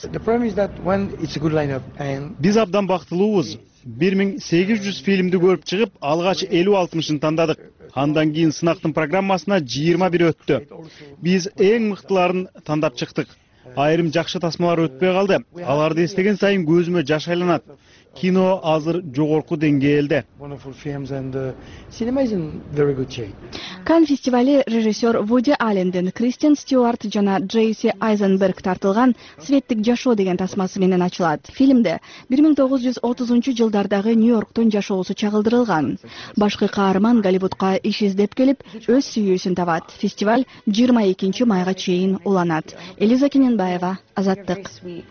Биз абдан бактылуубуз. 1800 фильмди көрүп чыгып, алгач 50-60-ын тандадык. Андан кийин сынактын программасына 21 өттү. Биз эң мыктыларын тандап чыктык. Айрым жакшы тасмалар өтпөй калды. Аларды эстеген сайын көзүмө жаш айланат. Кино азыр жогорку деңгээлде. Кан фестивали режиссер Вуди Аллендин Кристен Стюарт жана Джейси Айзенберг тартылган «Светтик жашоо» деген тасмасы менен ачылат. Фильмде 1930-жылдардагы Нью-Йорктун жашоосу чагылдырылган. Башкы каарман Голливудка иш издеп келип, өз сүйүүсүн табат. Фестиваль 22 майга чейин уланат. Элиза Кененбаева, Азаттык.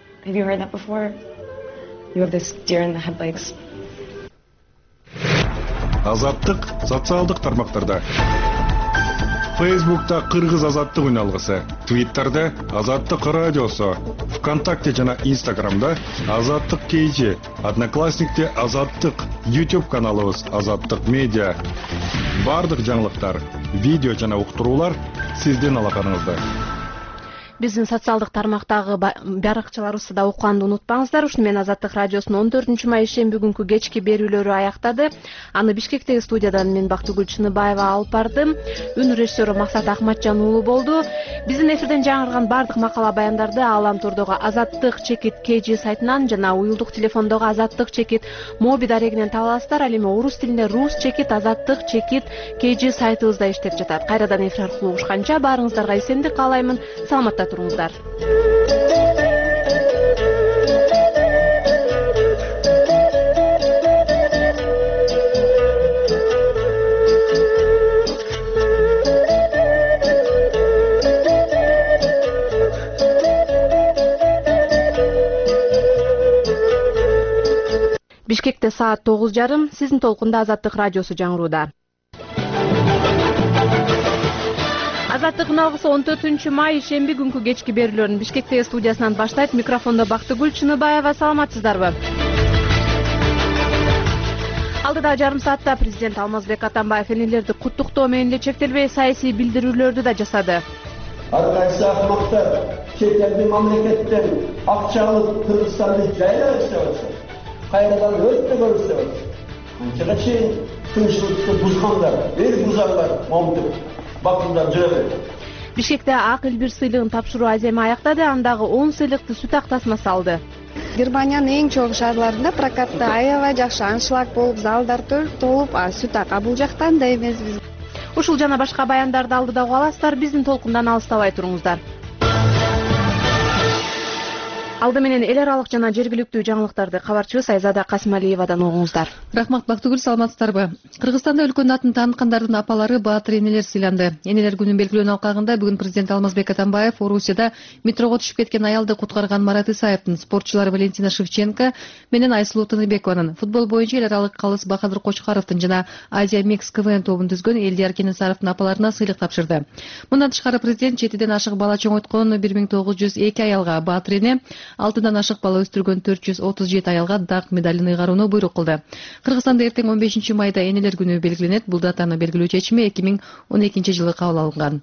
Азаттык социалдык тармактарда. Фейсбукта Кыргыз азаттык үналгысы, Твиттерде Азаттык радиосу, ВКонтакте жана Инстаграмда Азаттык KG, Одноклассникте Азаттык, YouTube каналыбыз Азаттык медиа. Бардык жаңылыктар, видео жана уктуруулар сиздин алаканыңызда. Биздин социалдык тармактагы баракчаларыбызды да окуганды унутпаңыздар. Ушуну менен Азаттык радиосунун 14 май ишемби күнкү кечки берүүлөрү аяктады. Аны Бишкектеги студиядан мен Бактыгүл Чыныбаева алып бардым. Үн режиссеру Максат Ахматжан уулу болду. Биздин эфирден жаңырган бардык макала баяндарды Ааламтордогу Азаттык чекит KG сайтынан жана уюлдук телефондогу Азаттык чекит моби дарегинен таба аласыздар. Ал эми орус тилинде Рус чекит Азаттык чекит KG сайтыбызда иштеп жатат. Кайрадан эфир аркылуу угушканча баарыңыздарга эсендик каалаймын. Саламатта туруңуздар. Бишкекте саат 9:30. Сиздин толкунда Азаттык радиосу жаңырууда. Азаттыктын алгысы 14 май ишемби күнкү кечки берүүлөрүн Бишкектеги студиясынан баштайт. Микрофондо Бактыгүл Чыныбаева. Саламатсыздарбы? Алдыда жарым саатта президент Алмазбек Атамбаев энелерди куттуктоо менен эле чектелбей саясий билдирүүлөрдү да жасады. Ар кайсы акмактар чет элдин мамлекеттен акча алып Кыргызстанды жайлап иштеп кайрадан өрттө көрүшөбүз. Анчага чейин тынччылыкты бузгандар, эл бузарлар момдуп бакылдар жүрө берет. Бишкекте ак эл бир сыйлыгын тапшыруу аземи аяктады. Андагы 10 сыйлыкты сүт актасына салды. Германиянын эң чоң шаарларында прокатта аябай жакшы аншлаг болуп, залдар толуп, сүт ак бул жактан да эмеспиз. Ушул жана башка баяндарды алдыда уга аласыздар. Биздин толкундан алыстабай туруңуздар. Алды менен эл аралык жана жергиликтүү жаңылыктарды кабарчыбыз Айзада Касымалиевадан угуңуздар. Рахмат Бактыгүл, саламатсыздарбы? Кыргызстанда өлкөнүн атын тааныткандардын апалары баатыр энелер сыйланды. Энелер күнүн белгилөө алкагында бүгүн президент Алмазбек Атамбаев Орусияда метрого түшүп кеткен аялды куткарган Марат Исаевдин, спортчулар Валентина Шевченко менен Айсулуу Тыныбекованын, футбол боюнча эл аралык калыс Бахадыр Кочкаровдун жана Азия Микс КВН тобун түзгөн Элдияр Кенесаровдун апаларына сыйлык тапшырды. Мындан тышкары президент четиден ашык бала чоңойткон 1902 аялга, баатыр эне 6-дан ашык бала өстүргөн 437 аялга дак медалын ыйгарууну буйрук кылды. Кыргызстанда эртең 15 майда энелер күнү белгиленет. Бул датаны белгилөө чечими 2012 жылы кабыл алынган.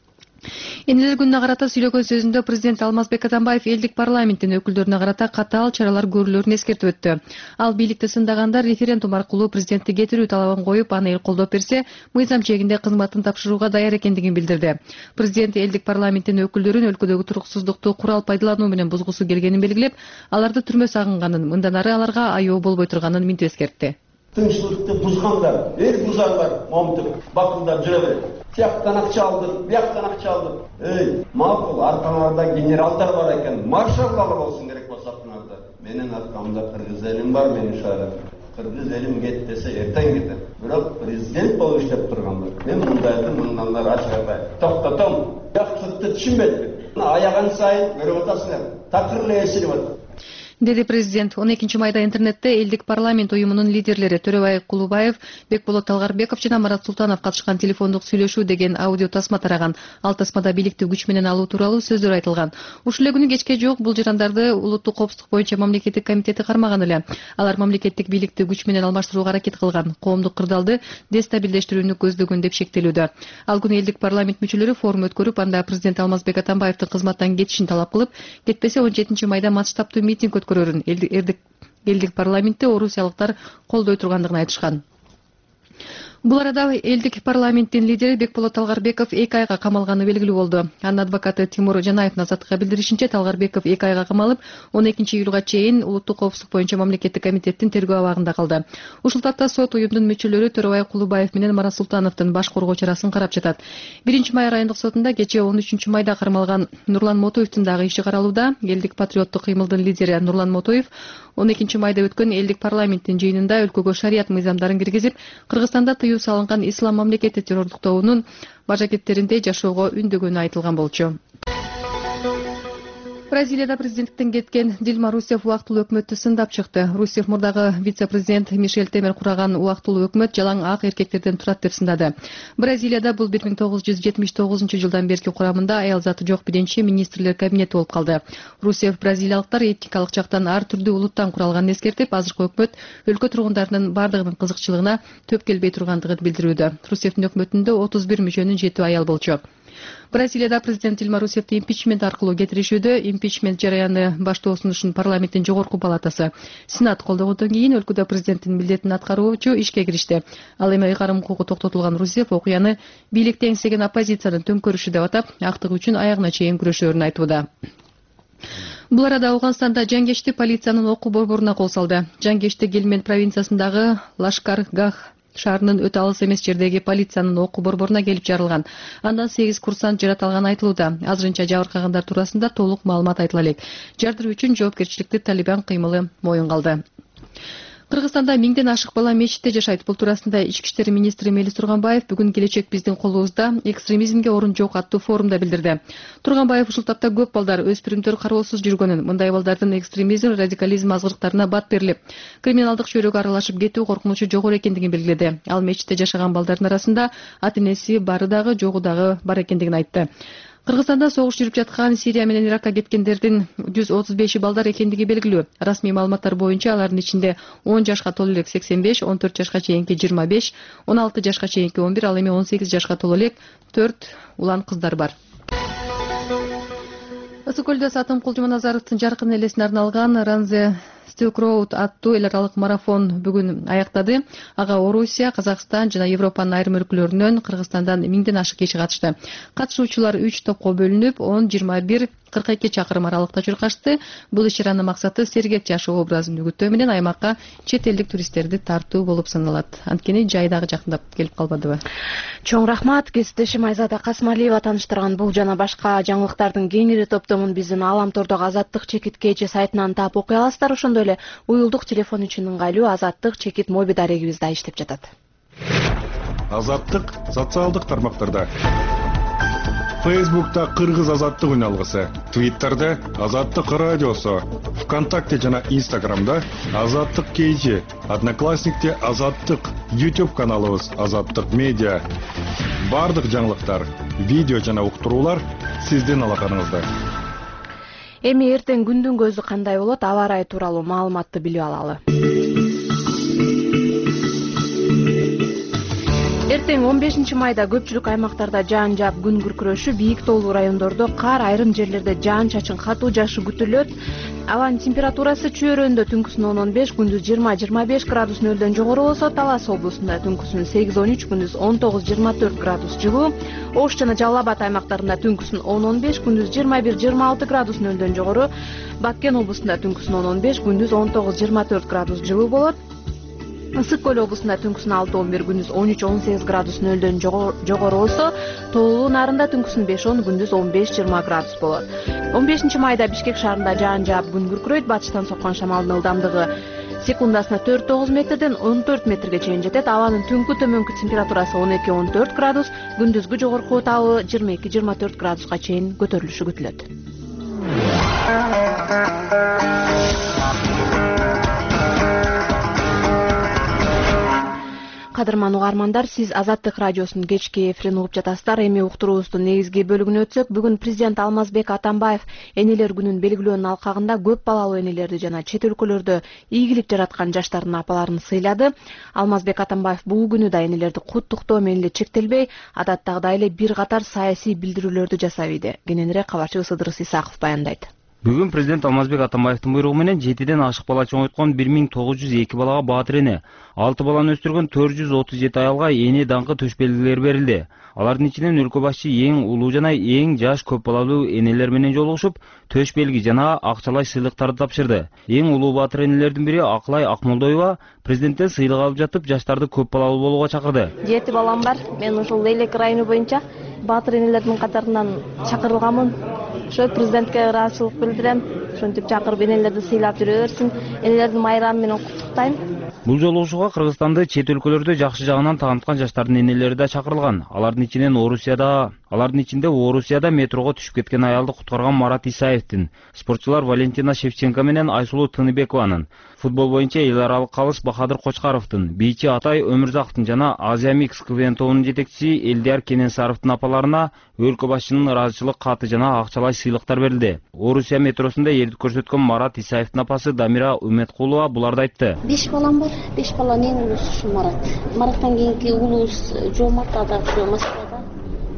Энелер күнүнө карата сүйлөгөн сөзүндө президент Алмазбек Атамбаев элдик парламенттин өкүлдөрүнө карата катаал чаралар көрүлөрүн эскертип өттү. Ал бийликти сындагандар референдум аркылуу президентти кетирүү талабын коюп, аны эл колдоп берсе, мыйзам чегинде кызматын тапшырууга даяр экендигин билдирди. Президент элдик парламенттин өкүлдөрүн өлкөдөгү туруксуздукту курал пайдалануу менен бузгусу келгенин белгилеп, аларды түрмө сагынганын, мындан ары аларга айоо болбой турганын минтип эскертти. Тынччылыкты бузгандар, эл бузарлар момдуп бакылдар жүрө берет. Тияктан акча алдым, бияктан акча алдым. Макул, аркаңарда генералдар бар экен, маршалдар болсун керек болсо артыңарда. Менин аркамда кыргыз элим бар, менин шаарым. Кыргыз элим кет десе эртең кетет. Бирок президент болуп иштеп тургандар. Мен мындайды мындан ачык айтайын. Токтотом. Бияктыкты түшүнбөйт. Аяган сайын көрүп атасыңар. Такыр эле эсилип атат. Деди президент. 12 майда интернетте элдик парламент уюмунун лидерлери Төрөбай Кулубаев, Бекболот Талгарбеков жана Марат Султанов катышкан телефондук сүйлөшүү деген аудио тасма тараган. Ал тасмада бийликти күч менен алуу тууралуу сөздөр айтылган. Ушул эле күнү кечке жок бул жарандарды улуттук коопсуздук боюнча мамлекеттик комитети кармаган эле. Алар мамлекеттик бийликти күч менен алмаштырууга аракет кылган, коомдук кырдаалды дестабилдештирүүнү көздөгөн деп шектелүүдө. Ал күнү элдик парламент мүчөлөрү форум өткөрүп, анда президент Алмазбек Атамбаевдин кызматтан кетишин талап кылып, кетпесе 17 майда масштабтуу митинг өткөрөрүн элдик парламентте орусиялыктар колдой тургандыгын айтышкан. Бул арада элдик парламенттин лидери Бекболот Талгарбеков 2 айга камалганы белгилүү болду. Анын адвокаты Тимур Жанаев Азаттыкка билдиришинче, Талгарбеков 2 айга камалып, 12 июлга чейин улуттук коопсуздук боюнча мамлекеттик комитеттин тергөө абагында калды. Ушул тапта сот уюмдун мүчөлөрү Төрөбай Кулубаев менен Марат Султановдун баш коргоо чарасын карап жатат. 1 май райондук сотунда кечээ 13 майда кармалган Нурлан Мотоевдин дагы иши каралууда. Элдик патриоттук кыймылдын лидери Нурлан Мотоев 12 майда өткөн элдик парламенттин жыйынында өлкөгө шарият мыйзамдарын киргизип, Кыргызстанда тыюу салынган ислам мамлекети террордуктоонун бажакеттеринде жашоого үндөгөнү айтылган болчу. Бразилияда президенттиктен кеткен Дилма Русев убактылуу өкмөттү сындап чыкты. Русев мурдагы вице-президент Мишель Темер кураган убактылуу өкмөт жалаң ак эркектерден турат деп сындады. Бразилияда бул 1979 жылдан берки курамында аял заты жок биринчи министрлер кабинети болуп калды. Русев бразилиялыктар этникалык жактан ар түрдүү улуттан куралганын эскертип, азыркы өкмөт өлкө тургундарынын бардыгынын кызыкчылыгына төп келбей тургандыгын билдирүүдө. Русевдин өкмөтүндө 31 мүчөнүн 7 аял болчу. Бразилияда президент Дилма Русефти импичмент аркылуу кетиришүүдө. Импичмент жараяны баштоосун парламенттин жогорку палатасы Сенат колдогондон кийин өлкөдө президенттин милдетин аткаруучу ишке киришти. Ал эми ыйгарым укугу токтотулган Русеф окуяны бийликти эңсеген оппозициянын төңкөрүшү деп атап, актык үчүн аягына чейин күрөшөөрүн айтууда. Бул арада Ауганстанда жангечти полициянын окуу борборуна кол салды. Жангечти Гельмент провинциясындагы Лашкар-Гах шаарынын өтө алыс эмес жердеги полициянын окуу борборуна келип жарылган. Андан 8 курсант жаратылганы айтылууда. Азырынча жабыркагандар туурасында толук маалымат айтыла элек. Жардыруу үчүн жоопкерчиликти Талибан кыймылы моюнга алды. Кыргызстанда 1000ден ашык бала мечитте жашайт. Бул туурасында Ички иштер министри Мелис Турганбаев бүгүн келечек биздин колубузда экстремизмге орун жок аттуу форумда билдирди. Турганбаев ушул тапта көп балдар, өспүрүмдөр кароосуз жүргөнүн, мындай балдардын экстремизм, радикализм азгырыктарына бат берилип, криминалдык чөйрөгө аралашып кетүү коркунучу жогору экендигин белгиледи. Ал мечитте жашаган балдардын арасында ата-энеси бары дагы, жогу дагы бар экендигин айтты. Кыргызстанда согуш жүрүп жаткан Сирия менен Иракка кеткендердин 135 балдар экендиги белгилүү. Расмий маалыматтар боюнча алардын ичинде 10 жашка толо элек 85, 14 жашка чейинки 25, 16 жашка чейинки 11, ал эми 18 жашка толо элек 4 улан кыздар бар. Ысык көлдө Сатым Кулжуманазаровдун жаркын элесине арналган Ранзе Silk Road аттуу эл аралык марафон бүгүн аяктады. Ага Орусия, Казакстан жана Европанын айрым өлкөлөрүнөн, Кыргызстандан 1000ден ашык киши катышты. Катышуучулар 3 топко бөлүнүп, 10-21-42 чакырым аралыкта чуркашты. Бул иш-чаранын максаты сергек жашоо образын үгүттөө менен аймакка чет элдик туристтерди тартуу болуп саналат. Анткени жай дагы жакындап келип калбадыбы. Чоң рахмат, кесиптешим Айзада Касмалиева таныштырган бул жана башка жаңылыктардын кеңири топтомун биздин Ааламтордогу Азаттык чекит KG сайтынан таап окуй аласыздар. Ошондой эле уюлдук телефон үчүн ыңгайлуу Азаттык чекит моби дарегибиз да иштеп жатат. Азаттык социалдык тармактарда. Facebook'ta Кыргыз Азаттык үналгысы, Twitter'da Азаттык радиосу, ВКонтакте жана Instagram'da Азаттык KG, Одноклассникте Азаттык, YouTube каналыбыз Азаттык медиа. Бардык жаңылыктар, видео жана уктуруулар сиздин алаканыңызда. Эми эртең күндүн көзү кандай болот, аба ырайы тууралуу маалыматты билип алалы. Эртең 15 майда көпчүлүк аймактарда жаан жаап күн күркүрөшү, бийик тоолуу райондордо кар, айрым жерлерде жаан чачын катуу жаашы күтүлөт. Абанын температурасы чөйрөндө түнкүсүн 10-15, күндүз 20-25 градус нөлдөн жогору болсо, Талас облусунда түнкүсүн 8-13, күндүз 19-24 градус жылуу. Ош жана Жалал Абад аймактарында түнкүсүн 10-15, күндүз 21-26 градус нөлдөн жогору. Баткен облусунда түнкүсүн 10-15, күндүз 19-24 градус жылуу болот. Ысык көл облусунда түнкүсүн 6-11, күндүз 13-18 градус нөлдөн жогору болсо, тоолуу нарында түнкүсүн 5-10, күндүз 15-20 градус болот. 15 майда Бишкек шаарында жаан жаап күн күркүрөйт. Батыштан соккон шамалдын ылдамдыгы секундасына 4-9 метрден 14 метрге чейин жетет. Абанын түнкү төмөнкү температурасы 12-14 градус, күндүзгү жогорку табы 22-24 градуска чейин көтөрүлүшү күтүлөт. Кадырман угармандар, сиз Азаттык радиосунун кечки эфирин угуп жатасыздар. Эми уктуруубуздун негизги бөлүгүнө өтсөк, бүгүн президент Алмазбек Атамбаев энелер күнүн белгилөөнүн алкагында көп балалуу энелерди жана чет өлкөлөрдө ийгилик жараткан жаштардын апаларын сыйлады. Алмазбек Атамбаев бул күнү да энелерди куттуктоо менен эле чектелбей, адаттагыдай эле бир катар саясий билдирүүлөрдү жасап ийди. Кененирээк кабарчыбыз Ыдырыс Исаков баяндайт. Бүгүн президент Алмазбек Атамбаевдин буйругу менен 7ден ашык бала чоңойткон 1902 балага баатыр эне, 6 баланы өстүргөн 437 аялга эне даңкы төш белгилери берилди. Алардын ичинен өлкө башчы эң улуу жана эң жаш көп балалуу энелер менен жолугушуп, төш белги жана акчалай сыйлыктарды тапшырды. Эң улуу баатыр энелердин бири Акылай Акмолдоева президенттен сыйлык алып жатып, жаштарды көп балалуу болууга чакырды. 7 балам бар. Мен ушул Лейлек району боюнча баатыр энелердин катарынан чакырылганмын. Ошо президентке ыраазычылык билдирем. Ошентип чакырып энелерди сыйлап жүрө берсин. Энелердин майрамы менен куттуктайм. Бул жолугушууга Кыргызстанды чет өлкөлөрдө жакшы жагынан тааныткан жаштардын энелери да чакырылган. Алардын ичинде Орусияда метрого түшүп кеткен аялды куткарган Марат Исаевдин, спортчулар Валентина Шевченко менен Айсулуу Тыныбекованын, футбол боюнча эл аралык калыш Бахадыр Кочкаровдун, бийчи Атай Өмүрзаковдун жана Азия Микс КВН тобунун жетекчиси Элдияр Кененсаровдун апаларына өлкө башчынын ыраазычылык каты жана акчалай сыйлыктар берилди. Орусия метросунда эрдик көрсөткөн Марат Исаевдин апасы Дамира Үмөткулова буларды айтты. 5 балам бар. 5 баланын эң улуусу Марат. Мараттан кийинки улуубуз Жомарт, ада Москвада.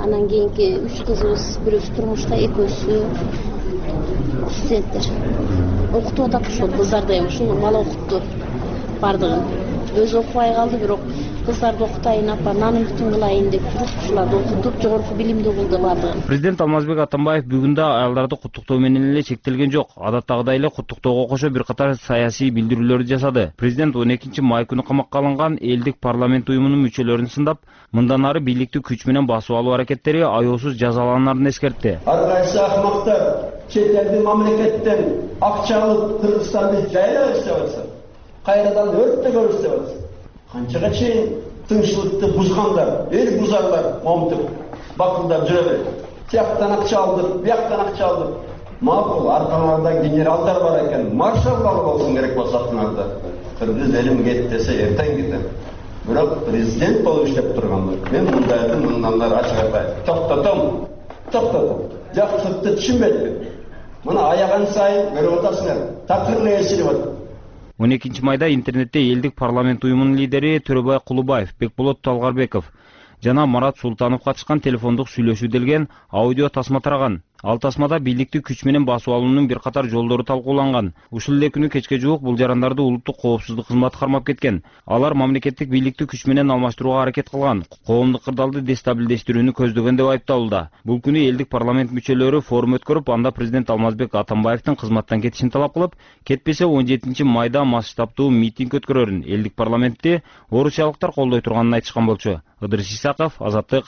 Анан кийинки 3 кызыбыз, бирөөсү турмушта, экөөсү студенттер. Окутуп атат ошол кыздарды, ушул бала окутту бардыгын. Өзү окубай калды, бирок кыздарды окутайын, апа, нанын бүтүн кылайын деп туруп, ушуларды окутуп, жогорку билимдүү кылды бардыгын. Президент Алмазбек Атамбаев бүгүн да аялдарды куттуктоо менен эле чектелген жок. Адаттагыдай эле куттуктоого кошо бир катар саясий билдирүүлөрдү жасады. Президент 12 май күнү камакка алынган элдик парламент уюмунун мүчөлөрүн сындап, мындан ары бийликти күч менен басып алуу аракеттери аяосуз жазаланарын эскертти. Ар кайсы акмактар чет элдин мамлекеттен акча алып Кыргызстанды жайлап иштеп атса, кайрадан өрттөгөн иштеп атса, канчага чейин тынччылыкты бузгандар, эл бузарлар момтуп, бакылдап жүрө берет. Тияктан акча алдык, бияктан акча алдык. Макул, аркаңарда генералдар бар экен, маршалдар болсун керек болсо артыңарда. Кыргыз элим кет десе эртең кетет. Бирок президент болуп иштеп турганда, мен мындайды мындан ары ачык айтайын. Токтотом. Жакшылыкты түшүнбөйт. Мына аяган сайын көрүп атасыңар. Такыр эсилип атат. 12 майда интернетте элдик парламент уюмунун лидери Төрөбай Кулубаев, Бекболот Талгарбеков жана Марат Султанов катышкан телефондук сүйлөшүү делген аудио тасма тараган. Ал тасмада бийликти күч менен басып алуунун бир катар жолдору талкууланган. Ушул эле күнү кечке жуук бул жарандарды улуттук коопсуздук кызматы кармап кеткен. Алар мамлекеттик бийликти күч менен алмаштырууга аракет кылган, коомдук кырдаалды дестабилдештирүүнү көздөгөн деп айыпталууда. Бул күнү элдик парламент мүчөлөрү форум өткөрүп, анда президент Алмазбек Атамбаевдин кызматтан кетишин талап кылып, кетпесе 17 майда масштабдуу митинг өткөрөрүн элдик парламентти орусиялыктар колдой турганын айтышкан болчу. Ыдырыс Исаков, Азаттык.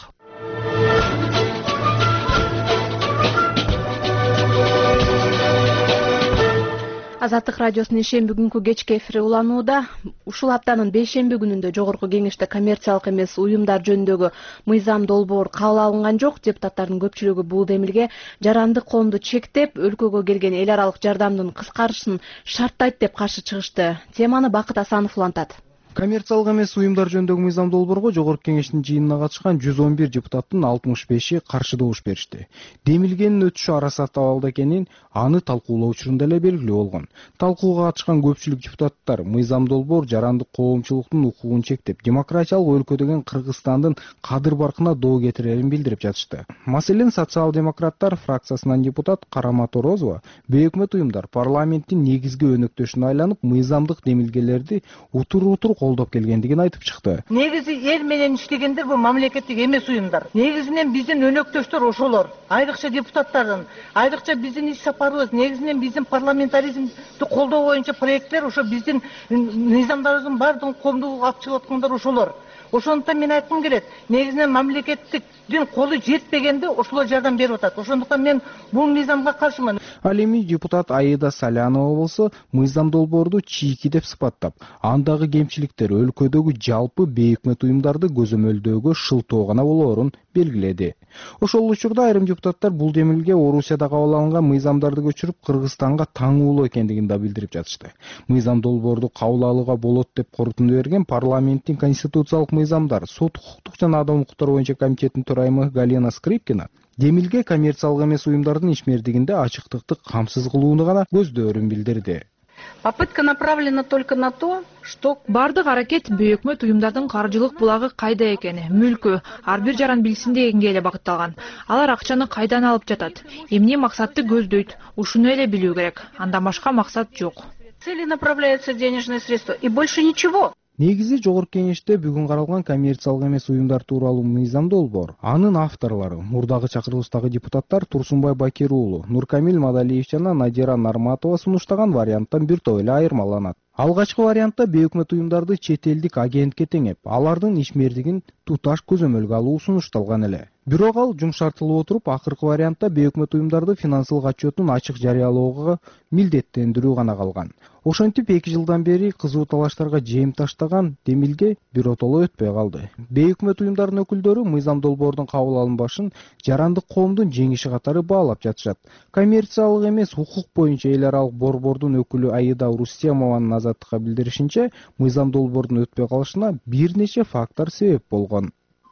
Азаттык радиосунун ишемби күнкү кечки эфири уланууда. Ушул аптанын бейшемби күнүндө жогорку кеңеште коммерциялык эмес уюмдар жөнүндөгү мыйзам долбоор кабыл алынган жок. Депутаттардын көпчүлүгү бул демилге жарандык коомду чектеп, өлкөгө келген эл аралык жардамдын кыскарышын шарттайт деп каршы чыгышты. Теманы Бакыт Асанов улантат. Коммерциялык эмес уюмдар жөнүндөгү мыйзам долбоорго жогорку кеңештин жыйынына катышкан 111 депутаттын 65-и каршы добуш беришти. Демилгенин өтүшү арасат абалда экенин аны талкуулоо учурунда эле белгилүү болгон. Талкууга катышкан көпчүлүк депутаттар мыйзам долбоор жарандык коомчулуктун укугун чектеп, демократиялык өлкө деген Кыргызстандын кадыр баркына доо кетирерин билдирип жатышты. Маселен, социал-демократтар фракциясынан депутат Карамат Орозова бейөкмөт уюмдар парламенттин негизги өнөктөшүнө айланып, мыйзамдык демилгелерди утур колдоп келгендигин айтып чыкты. Негизи эл менен иштегендер бул мамлекеттик эмес уюмдар. Негизинен биздин өнөктөштөр ошолор. Айрыкча депутаттардын, айрыкча биздин иш сапарыбыз, негизинен биздин парламентаризмди колдоо боюнча проекттер ошо биздин мыйзамдарыбыздын баардыгын коомдук алып чыгып аткандар ошолор. Ошондуктан мен айткым келет, негизинен мамлекеттиктин колу жетпегенде ошолор жардам берип атат. Ошондуктан мен бул мыйзамга каршымын. Ал эми депутат Аида Салянова болсо мыйзам долбоорду чийки деп сыпаттап, андагы кемчиликтер өлкөдөгү жалпы бейөкмөт уюмдарды көзөмөлдөөгө шылтоо гана болоорун белгиледи. Ошол учурда айрым депутаттар бул демилге Орусияда кабыл алынган мыйзамдарды көчүрүп Кыргызстанга таңуулоо экендигин да билдирип жатышты. Мыйзам долбоорду кабыл алууга болот деп корутунду берген парламенттин конституциялык мыйзамдар, сот укуктук жана адам укуктары боюнча комитетинин төрайымы Галина Скрипкина демилге коммерциялык эмес уюмдардын ишмердигинде ачыктыкты камсыз кылууну гана көздөөрүн билдирди. Попытка направлена только на то, что бардык аракет бейөкмөт уюмдардын каржылык булагы кайда экени, мүлкү ар бир жаран билсин дегенге эле багытталган. Алар акчаны кайдан алып жатат, эмне максатты көздөйт, ушуну эле билүү керек. Андан башка максат жок. Цели направляются денежные средства и больше ничего. Негизи жогорку кеңеште бүгүн каралган коммерциялык эмес уюмдар тууралуу мыйзам долбоор. Анын авторлору мурдагы чакырылыштагы депутаттар Турсунбай Бакир уулу, Нуркамил Мадалиев жана Надира Нарматова сунуштаган варианттан бир топ эле айырмаланат. Алгачкы вариантта бейөкмөт уюмдарды чет элдик агентке теңеп, алардын ишмердигин туташ көзөмөлгө алуу сунушталган эле. Бирок ал жумшартылып отуруп, акыркы вариантта бейөкмөт уюмдарды финансылык отчетун ачык жарыялоого милдеттендирүү гана калган. Ошентип 2 жылдан бери кызуу талаштарга жем таштаган демилге биротоло өтпөй калды. Бейөкмөт уюмдардын өкүлдөрү мыйзам долбоордун кабыл алынбашын жарандык коомдун жеңиши катары баалап жатышат. Коммерциялык эмес укук боюнча эл аралык борбордун өкүлү Аида Урустемованын Азаттыкка билдиришинче, мыйзам долбоордун өтпөй калышына бир нече фактор себеп болгон.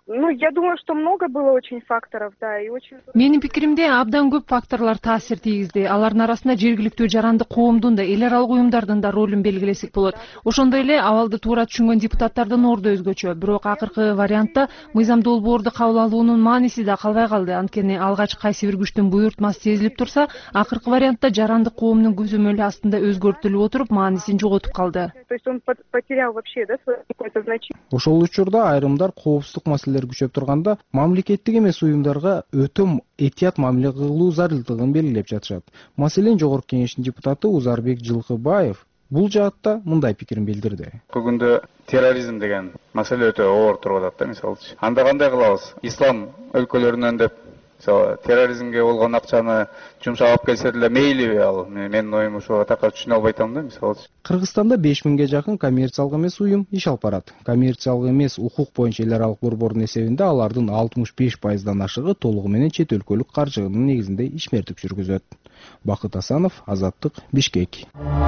Ну, я думаю, что много было очень факторов, да, и очень... Менин пикиримде абдан көп факторлор таасир тийгизди. Алардын арасында жергиликтүү жаранды коомдун да, эл аралык уюмдардын да ролун белгилесек болот. Ошондой эле абалды туура түшүнгөн депутаттардын орду өзгөчө. Бирок акыркы вариантта мыйзам долбоорду кабыл алуунун мааниси да калбай калды. Анткени алгач кайсы бир күчтүн буйртмасы сезилип турса, акыркы вариантта жаранды коомдун көзөмөлү астында өзгөртүлүп отуруп, маанисин жоготуп калды. То есть он потерял вообще, да, свое какое-то значение. Ошол учурда айрымдар коопсуздук маселелери күчөп турганда мамлекеттик эмес уюмдарга өтө этият мамиле кылуу зарылдыгын белгилеп жатышат. Маселен Жогорку Кеңештин депутаты Узарбек Жылкыбаев бул жаатта мындай пикирин билдирди. Бүгүндө терроризм деген маселе өтө оор туруп атат да, мисалычы. Анда кандай кылабыз? Ислам өлкөлөрүнөн деп терроризмге болгон акчаны жумшап алып келсе деле мейлиби ал? Менин оюм ошого такыр түшүнө албай атам да, мисалычы. Кыргызстанда 5000ге жакын коммерциялык эмес уюм иш алып барат. Коммерциялык эмес укук боюнча эл аралык борбордун эсебинде алардын 65%дан ашыгы толугу менен чет өлкөлүк каржынын негизинде ишмердик жүргүзөт. Бакыт Асанов, Азаттык, Бишкек.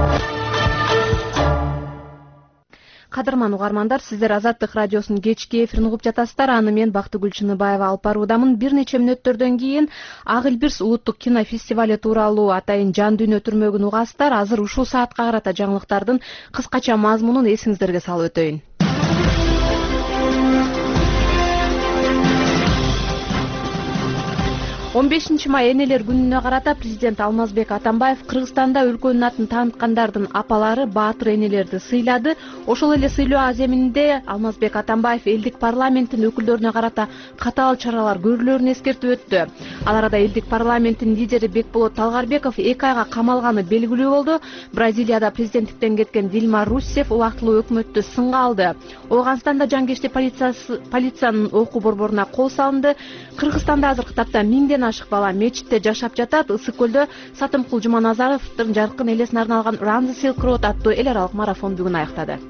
Кадырман угармандар, сиздер Азаттык радиосунун кечки эфирин угуп жатасыздар. Аны мен Бактыгүл Чыныбаева алып баруудамын. Бир нече мүнөттөрдөн кийин Ак Илбирс улуттук кинофестивали тууралуу атайын жан дүйнө түрмөгүн угасыздар. Азыр ушул саатка карата жаңылыктардын кыскача мазмунун эсиңиздерге салып өтөйүн. 15 май энелер күнүнө карата президент Алмазбек Атамбаев Кыргызстанда өлкөнүн атын тааныткандардын апалары баатыр энелерди сыйлады. Ошол эле сыйлоо аземинде Алмазбек Атамбаев элдик парламенттин өкүлдөрүнө карата катаал чаралар көрүлөрүн эскертип өттү. Ал арада элдик парламенттин лидери Бекболот Талгарбеков 2 айга камалганы белгилүү болду. Бразилияда президенттиктен кеткен Дилма Руссеф убактылуу өкмөттү сынга алды. Ооганстанда жангечти полициянын окуу борборуна кол салынды. Кыргызстанда азыркы тапта 1000ден ашык бала мечитте жашап жатат. Ысык көлдө Сатымкул Жуманазаровдун жаркын элесине арналган Run the Silk Road аттуу эл аралык марафон бүгүн аяктады.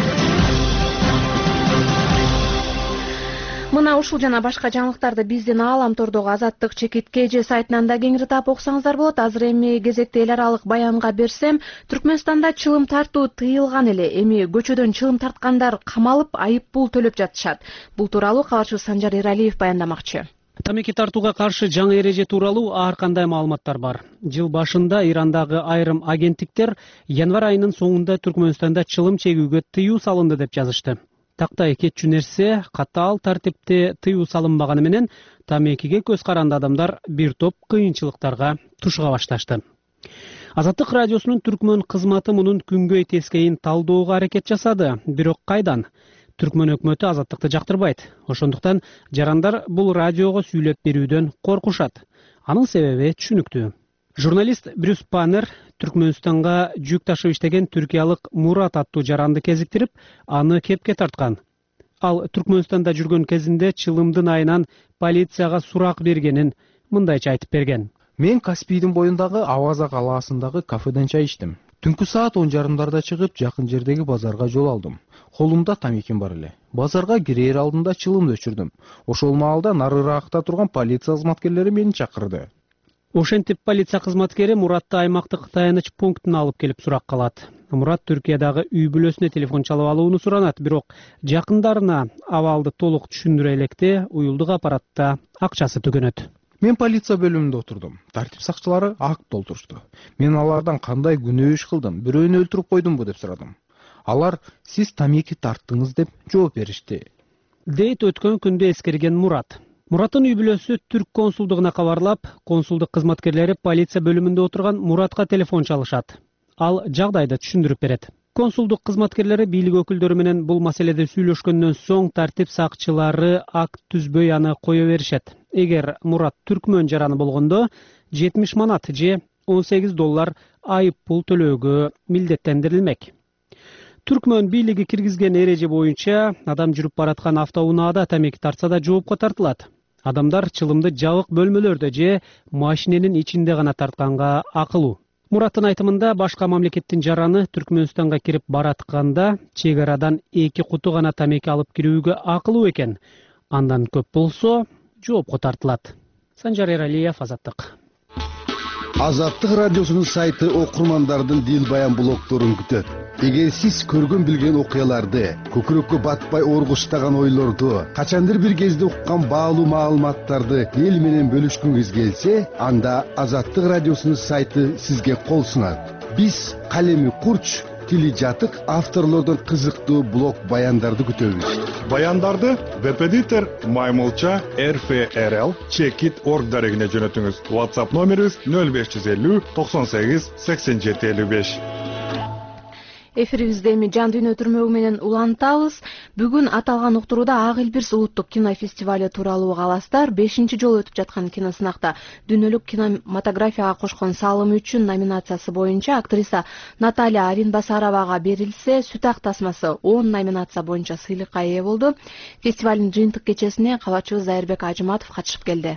Мына ушул жана башка жаңылыктарды биздин ааламтордогу Азаттык чекитке же сайтынан да кеңири таап окусаңыздар болот. Азыр эми кезекте эл аралык баянга берсем, Түркмөнстанда чылым тартуу тыйылган эле. Эми көчөдөн чылым тарткандар камалып, айып пул төлөп жатышат. Бул тууралуу кабарчыбыз Санжар Эралиев баяндамакчы. Тамеки тартууга каршы жаңы эреже тууралуу ар кандай маалыматтар бар. Жыл башында Ирандагы айрым агенттиктер январь айынын соңунда Түркмөнстанда чылым чегүүгө тыюу салынды деп жазышты. Тактай кетчү нерсе катаал тартипте тыюу салынбаганы менен тамекиге көз каранды адамдар бир топ кыйынчылыктарга тушуга башташты. Азаттык радиосунун Түркмөн кызматы мунун күнгөй тескейин талдоого аракет жасады. Бирок кайдан? Түркмөн өкмөтү Азаттыкты жактырбайт. Ошондуктан жарандар бул радиого сүйлөп берүүдөн коркушат. Анын себеби түшүнүктүү. Журналист Брюс Паннер Түркмөнстанга жүк ташып иштеген түркиялык Мурат аттуу жаранды кезиктирип, аны кепке тарткан. Ал Түркмөнстанда жүргөн кезинде чылымдын айынан полицияга сурак бергенин мындайча айтып берген. Мен Каспийдин боюндагы Аваза калаасындагы кафеден чай иштим. Түнкү саат 10:30 чыгып, жакын жердеги базарга жол алдым. Колумда тамеким бар эле. Базарга кирер алдында чылымды өчүрдүм. Ошол маалда нарыраакта турган полиция кызматкерлери мени чакырды. Ошентип полиция кызматкери Муратты аймактык таяныч пунктуна алып келип сурак калат. Мурат Түркиядагы үй бүлөсүнө телефон чалып алууну суранат, бирок жакындарына абалды толук түшүндүрө электе уюлдук аппаратта акчасы түгөнөт. Мен полиция бөлүмүндө отурдум. Тартип сакчылары акт толтурушту. Мен алардан кандай күнөө иш кылдым, бирөөнү өлтүрүп койдумбу деп сурадым. Алар сиз тамеки тарттыңыз деп жооп беришти. Дейт өткөн күндө эскерген Мурат. Мураттын үй бүлөсү Түрк консулдугуна кабарлап, консулдук кызматкерлери полиция бөлүмүндө отурган Муратка телефон чалышат. Ал жагдайды түшүндүрүп берет. Консулдук кызматкерлери бийлик өкүлдөрү менен бул маселеде сүйлөшкөндөн соң тартип сакчылары акт түзбөй аны кое беришет. Эгер Мурат түркмөн жараны болгондо 70 манат же $18 айып пул төлөөгө милдеттендирилмек. Түркмөн бийлиги киргизген эреже боюнча адам жүрүп бараткан автоунаада тамеки тартса да жоопко тартылат. Адамдар чылымды жабык бөлмөлөрдө же машиненин ичинде гана тартканга акылуу. Мураттын айтымында башка мамлекеттин жараны Түркмөнстанга кирип баратканда чек арадан 2 куту гана тамеки алып кирүүгө акылуу экен. Андан көп болсо жоопко тартылат. Санжар Эралиев, Азаттык. Азаттык радиосунун сайты окурмандардын дил баян блогдорун күтөт. Эгер сиз көргөн билген окуяларды, көкүрөккө батпай оргуштаган ойлорду, качандыр бир кезде уккан баалуу маалыматтарды эл менен бөлүшкүңүз келсе, анда Азаттык радиосунун сайты сизге кол сунат. Биз калеми курч, тили жатык авторлордон кызыктуу блог баяндарды күтөбүз. Баяндарды веб-эдитор Маймылча RFRL Checkit.org дарегине жөнөтүңүз. WhatsApp номерибиз 0550 98 87 55. Эфирибизде эми жан дүйнө түрмөгү менен улантабыз. Бүгүн аталган уктурууда Ак Элбирс улуттук кино фестивали тууралуу угаласыздар. 5-чи жолу өтүп жаткан киносынакта дүйнөлүк кинематографияга кошкон салымы үчүн номинациясы боюнча актриса Наталья Аринбасаровага берилсе, Сүт ак тасмасы 10 номинация боюнча сыйлыкка ээ болду. Фестивалдын жыйынтык кечесине кабатчыбыз Зайырбек Ажыматов катышып келди.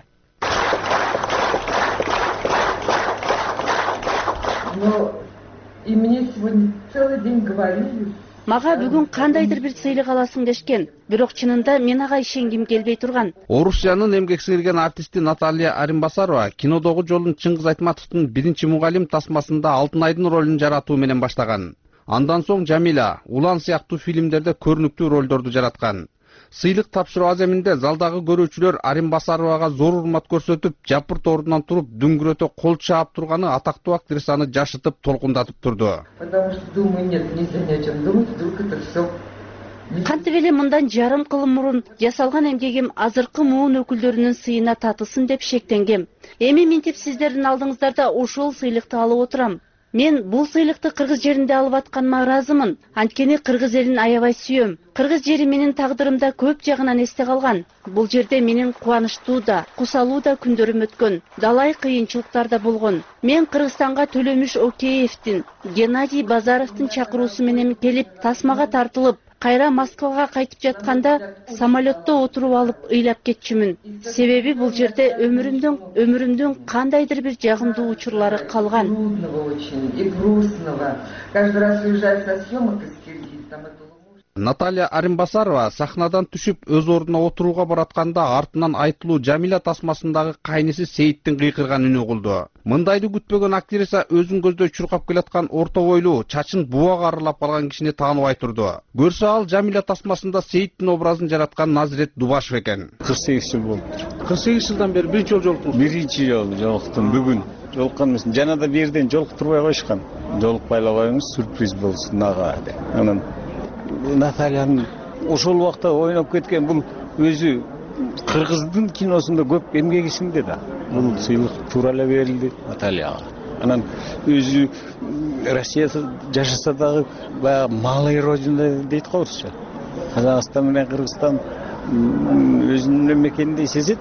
И мне сегодня целый день говорили. Мага бүгүн кандайдыр бир сыйлык аласың дешкен. Бирок чынында мен ага ишенгим келбей турган. Орусиянын эмгек сіңирген артисти Наталья Аринбасарова кинодогу жолун Чыңгыз Айтматовдун биринчи мугалим тасмасында Алтын айдын ролун жаратуу менен баштаган. Андан соң Жамила, Улан сыяктуу фильмдерде көрүнүктүү ролдорду жараткан. Сыйлык тапшыруу аземинде залдагы көрүүчүлөр Аринбасаровага зор урмат көрсөтүп, жапырт ордунан туруп, дүңгүрөтө кол чаап турганы атактуу актрисаны жашытып, толкундатып турду. Потому что думаю, нет, нельзя ни о чем думать, вдруг это все. Кантип эле мындан жарым кыл мурун жасалган эмгегим азыркы муун өкүлдөрүнүн сыйына татылсын деп шектенгем. Эми минтип сиздердин алдыңыздарда ошол сыйлыкты алып отурам. Мен бул сыйлыкты кыргыз жеринде алып атканыма ыраазымын. Анткени кыргыз элин аябай сүйөм. Кыргыз жери менин тагдырымда көп жагынан эсте калган. Бул жерде менин кубанычтуу да, кусалуу да күндөрүм өткөн. Далай кыйынчылыктар да болгон. Мен Кыргызстанга Төлөмүш Океевдин, Геннадий Базаровдун чакыруусу менен келип, тасмага тартылып, кайра Москвага кайтып жатканда самолетто отуруп алып ыйлап кетчүмүн. Себеби бул жерде өмүрүмдүн кандайдыр бир жагымдуу учурлары калган. И грустного. Каждый раз уезжая со съемок из Киргизии, там это... Наталья Аринбасарова сахнадан түшүп өз ордуна отурууга баратканда артынан айтылуу Жамила тасмасындагы кайниси Сейиттин кыйкырган үнү угулду. Мындайды күтпөгөн актриса өзүн көздөй чуркап келаткан орто бойлуу, чачын буга арылап калган кишини тааныбай турду. Көрсө ал Жамила тасмасында Сейиттин образын жараткан Назирет Дубашев экен. 48 жыл болду. 48 жылдан бери биринчи жолу жолуктум. Биринчи жолу жолуктум бүгүн. Жолуккан эмесмин. Жана да бирден жолуктурбай коюшкан. Жолукпай элебайбыз, сюрприз болсун ага деп. Анан Натальянын ошол убакта ойноп кеткен бул өзү кыргыздын киносунда көп эмгек исинде да. Бул сыйлык туура эле берилди Натальяга. Анан өзү Россияда жашаса дагы баягы малый родина дейт го орусча. Казакстан менен Кыргызстан өзүнүн мекениндей сезет.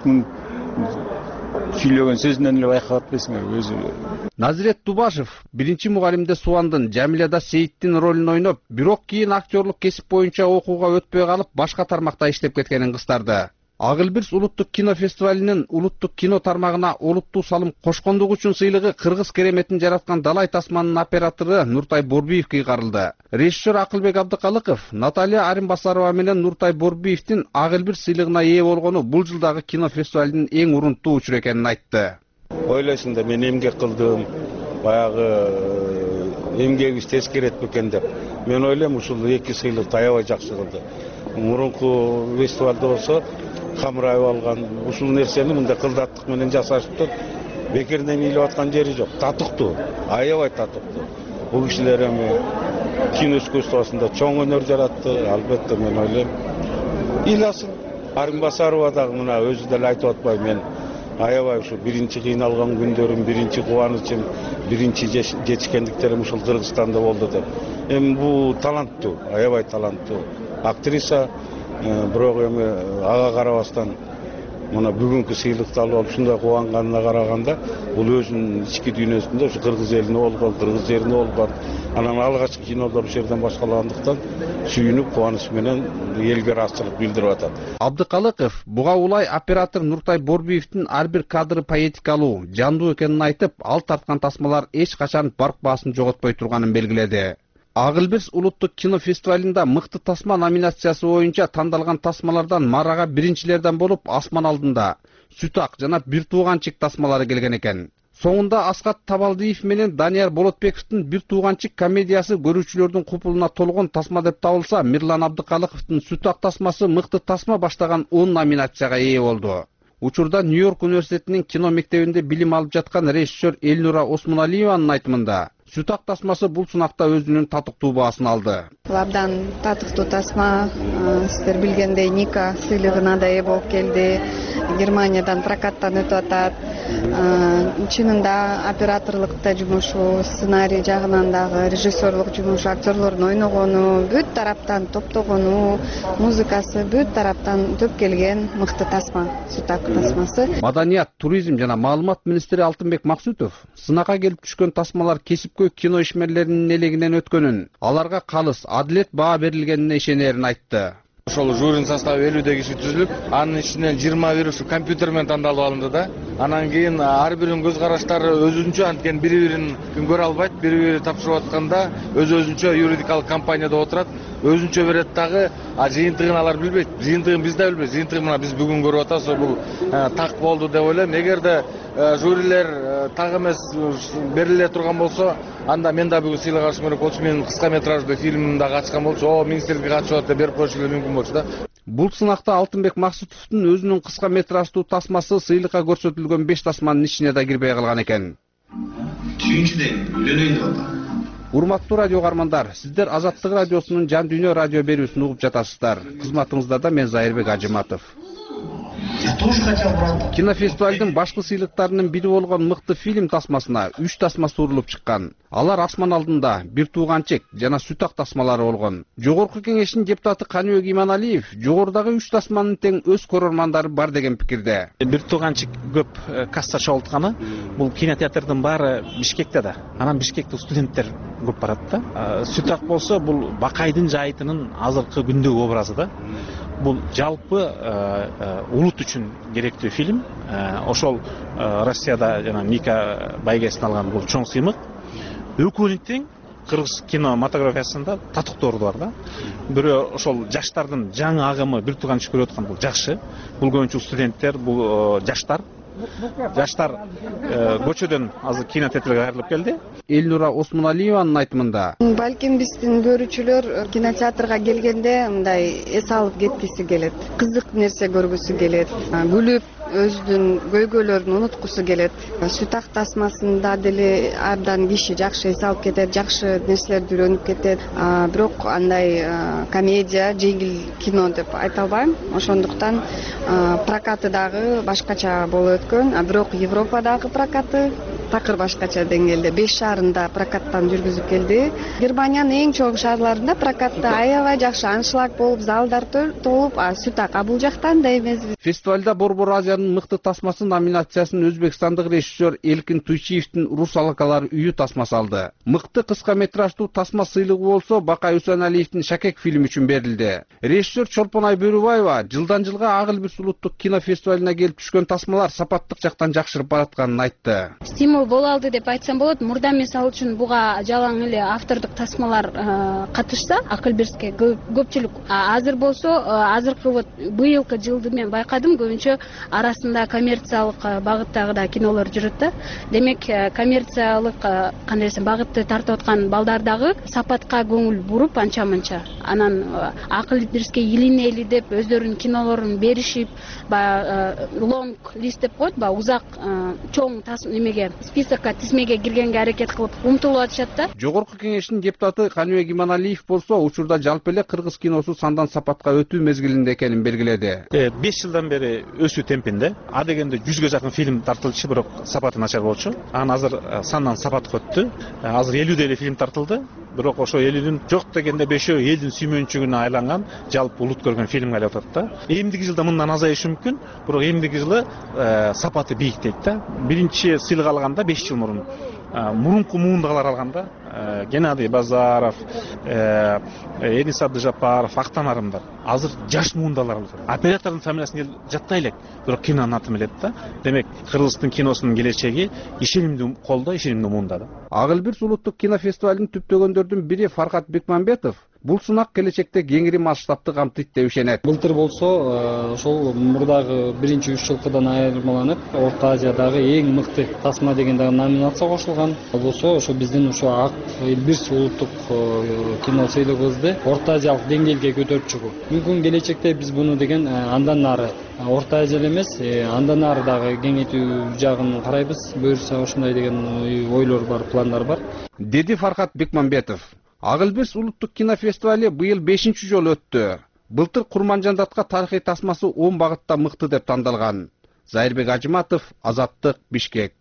Сүйлөгөн сөзүнөн эле байкап атпайсыңбы өзү. Назирет Дубашев биринчи мугалимде Суандын, Жамиляда Сейиттин ролун ойноп, бирок кийин актерлук кесип боюнча окууга өтпөй калып, башка тармакта иштеп кеткенин кыстарды. Ак Элбирс улуттук кино фестивалинин улуттук кино тармагына олуттуу салым кошкондук үчүн сыйлыгы кыргыз кереметин жараткан Далай тасманын оператору Нуртай Борбиев кыйгарылды. Режиссер Акылбек Абдыкалыков Наталья Аринбасарова менен Нуртай Борбиевдин Ак Элбирс сыйлыгына ээ болгону бул жылдагы кино фестивалинин эң урунттуу учуру экенин айтты. Ойлойсуң да мен эмгек кылдым, баягы эмгегибиз тескерет бекен деп. Мен ойлойм ушул эки сыйлыкты аябай жакшы кылды. Мурунку фестивалда болсо камырайып алган ушул нерсени мындай кылдаттык менен жасашыптыр. Бекерден ыйлап аткан жери жок. Татыктуу, аябай татыктуу. Бул кишилер эми кино искусствосунда чоң өнөр жаратты. Албетте мен ойлойм. Ыйласын. Аринбасарова дагы мына өзү деле айтып атпай мен аябай ушу биринчи кыйналган күндөрүм, биринчи кубанычым, биринчи жетишкендиктерим ушул Кыргызстанда болду деп. Эми бул таланттуу, аябай таланттуу актриса. Бирок эми ага карабастан мына бүгүнкү сыйлыкты алып ушундай кубанганына караганда бул өзүнүн ички дүйнөсүндө ушу кыргыз элине болгон, кыргыз жерине болгон анан алгачкы кинолор ушул жерден башталгандыктан сүйүнүп, кубаныч менен элге ыраазычылык билдирип атат. Абдыкалыков буга улай оператор Нуртай Борбиевдин ар бир кадры поэтикалуу, жандуу экенин айтып, ал тарткан тасмалар эч качан барк баасын жоготпой турганын белгиледи. Ак Элбирс улуттук кино фестивалинда мыкты тасма номинациясы боюнча тандалган тасмалардан марага биринчилерден болуп Асман алдында, Сүт ак жана Бир тууганчик тасмалары келген экен. Соңунда Аскат Табалдиев менен Данияр Болотбековдун «Бир тууганчик» комедиясы көрүүчүлөрдүн купулуна толгон тасма деп табылса, Мирлан Абдыкалыковдун «Сүт ак тасмасы» мыкты тасма баштаган 10 номинацияга ээ болду. Учурда Нью-Йорк университетинин кино мектебинде билим алып жаткан режиссер Элнура Осмоналиеванын айтымында, «Сүт ак тасмасы» бул сынакта өзүнүн татыктуу баасын алды. Абдан татыктуу тасма, сиздер билгендей Ника сыйлыгына да ээ болуп келди. Германиядан прокаттан өтүп атат. Чынында операторлукта жумушу, сценарий жагынан дагы, режиссерлук жумушу, актерлордун ойногону, бүт тараптан топтогону, музыкасы бүт тараптан төп келген мыкты тасма, «Сүт ак тасмасы». Маданият, туризм жана маалымат министри Алтынбек Максутов сынакка келип түшкөн тасмалар кесипкөй кино ишмерлеринин элегинен өткөнүн, аларга калыс, адилет баа берилгенине ишенерин айтты. Ошол жюринин составы 50 киши түзүлүп, анын ичинен 21 ушу компьютер менен тандалып алынды да. Анан кийин ар биринин көз караштары өзүнчө, анткени бири-бирин көрө албайт, бири-бири тапшырып атканда өзүнчө юридикалык компанияда отурат, өзүнчө берет дагы, а жыйынтыгын алар билбейт. Жыйынтыгын биз да билбейбиз. Жыйынтыгын мына биз бүгүн көрүп атабыз, бул так болду деп ойлойм. Эгерде жюрилер так эмес бериле турган болсо, анда мен да бүгүн сыйлык алышым керек болчу. Менин кыска метраждуу фильмим дагы ачкан болчу. Министрликке катышып атат деп берип коюшуга мүмкүн болчу да. Бул сынакта Алтынбек Максутовдун өзүнүн кыска метраждуу тасмасы сыйлыкка көрсөтүлгөн 5 тасманын ичине да кирбей калган экен. Түйүнчүдөн үйлөнөйүн деп атам. Урматтуу радио каармандар, сиздер Азаттык радиосунун Жан Дүйнө радио берүүсүн угуп жатасыздар. Кызматыңызда да мен Зайырбек Ажыматов. Кинофестивалдын башкы сыйлыктарынын бири болгон мыкты фильм тасмасына 3 тасма сурулуп чыккан. Алар «Асман алдында», «Бир тууганчик» жана «Сүт ак тасмалары» болгон. Жогорку кеңештин депутаты Каныбек Иманалиев жогорудагы 3 тасманын тең өз көрөрмандары бар деген пикирде. «Бир тууганчик» көп касса чогултканы, бул кинотеатрдын баары Бишкекте да. Анан Бишкекте студенттер көп барат да. «Сүт ак» болсо бул Бакайдын жайытынын азыркы күндөгү образы да. Бул жалпы улут үчүн керектүү фильм. Ошол Россияда жана Мика байгесин алган бул чоң сыймык. Экөөнүн тең кыргыз кинематографиясында татыктоору бар да. Бирөө ошол жаштардын жаңы агымы «Бир тууганчик» көрүп аткан бул жакшы. Бул көбүнчө студенттер, бул жаштар көчөдөн азыр кинотеатрга кайрылып келди. Элнура Осмоналиеванын айтымында, балким биздин көрүүчүлөр кинотеатрга келгенде мындай эс алып кеткиси келет, кызык нерсе көргүсү келет, күлүп өзүнүн көйгөйлөрүн унуткусу келет. «Сүт ак тасмасында деле абдан киши жакшы эс алып кетет, жакшы нерселерди үйрөнүп кетет. Бирок андай комедия, жеңил кино деп айта албайм. Ошондуктан прокаты дагы башкача болуп өткөн, бирок Европадагы прокаты такыр башкача деңгээлде 5 шаарында прокаттан жүргүзүп келди. Германиянын эң чоң шаарларында прокатта аябай жакшы аншлаг болуп, залдар толуп, «Сүт ак» бул жактан да эмес. Фестивалда Борбор Азиянын мыкты тасмасы номинациясын өзбекстандык режиссер Элкин Туйчиевдин «Рус алакалар үйү» тасмасы алды. Мыкты кыска метраждуу тасма сыйлыгы болсо Бакай Усаналиевдин «Шакек» фильми үчүн берилди. Режиссер Чолпонай Бөрүбаева жылдан жылга Ак Элбирс улуттук кинофестивалына келип түшкөн тасмалар сапаттык жактан жакшырып баратканын айтты. Стимул боло алды деп айтсам болот. Мурда мисалы үчүн буга жалаң эле автордук тасмалар катышса, Ак Элбирске көпчүлүк. Азыр болсо, азыркы вот быйылкы жылды мен байкадым, көбүнчө арасында коммерциялык багыттагы да кинолор жүрөт да. Демек, коммерциялык кандай десем багытты тартып аткан балдар дагы сапатка көңүл буруп анча-мынча. Анан Ак Элбирске илинели деп өздөрүнүн кинолорун беришип, long list деп коет, узак чоң немеге списокко тизмеге киргенге аракет кылып умтулуп атышат да. Жогорку кеңештин депутаты Каныбек Иманалиев болсо учурда жалпы эле кыргыз киносу сандан сапатка өтүү мезгилинде экенин белгиледи. 5 жылдан бери өсүү темпинде. А дегенде 100га жакын фильм тартылчу, бирок сапаты начар болчу. Анан азыр сандан сапатка өттү. Азыр 50 эле фильм тартылды. Бирок ошо 50дин жок дегенде 5өө элдин сүймөнчүгүнө айланган, жалпы улут көргөн фильмге айлап атат да. Эмдиги жылда мындан азайышы мүмкүн, бирок эмдиги жылы сапаты бийик дейт да. Биринчи сыйлык алганда 5 жыл мурун мурунку муундагылар алганда Геннадий Базаров, Энис Абдыжапаров, Актан Арымдар. Азыр жаш муундалар алып. Оператордун фамилиясын жаттай элек, бирок кинонун атын билет да. Демек, кыргыздын киносунун келечеги ишенимдүү колдо, ишенимдүү муунда да. Ак Элбирс улуттук кинофестивалдын түптөгөндөрдүн бири Фаркат Бекмамбетов бул сынак келечекте кеңири масштабты камтыйт деп ишенет. Былтыр болсо ошол мурдагы биринчи 3 жылкыдан айырмаланып Орто Азиядагы эң мыкты тасма деген номинация кошулган. Ал болсо ошо биздин ошо ак Элбирс улуттук кино сыйлыгыбызды Орто Азиялык деңгээлге көтөрүп чыгуу. Мүмкүн келечекте биз буну деген андан ары Орто Азия эмес, андан ары дагы кеңейтүү жагын карайбыз. Буюрса ошондой деген ойлор бар, пландар бар. Деди Фархат Бекмамбетов. Ак Элбирс улуттук кинофестивали быйыл 5-чи жолу өттү. Былтыр Курманжандатка тарыхый тасмасы 10 багытта мыкты деп тандалган. Зайырбек Ажыматов, Азаттык, Бишкек.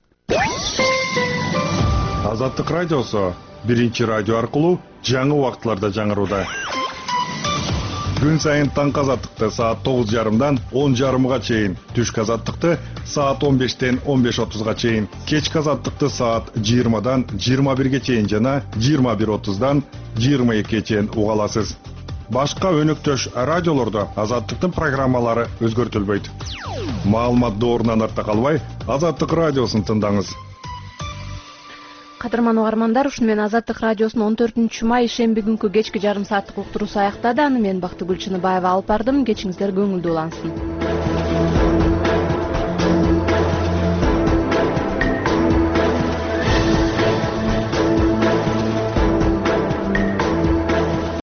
Азаттык радиосу биринчи радио аркылуу жаңы убакытларда жаңырууда. Күн сайын таңкы азаттыкты саат 9:30дан 10:30га чейин, түшкү азаттыкты саат 15-тен 15:30га чейин, кечки азаттыкты саат 20-дан 21-ге чейин жана 21:30дан 22-ге чейин уга аласыз. Башка өнөктөш радиолордо азаттыктын программалары өзгөртүлбөйт. Маалымат доорунан артта калбай, Азаттык радиосун тыңдаңыз. Кадырман угармандар, ушуну менен Азаттык радиосунун 14 май шемби күнкү кечки жарым сааттык уктуруусу аяктады. Аны мен Бактыгүл Чыныбаева алып бардым. Кечиңиздер көңүлдүү улансын.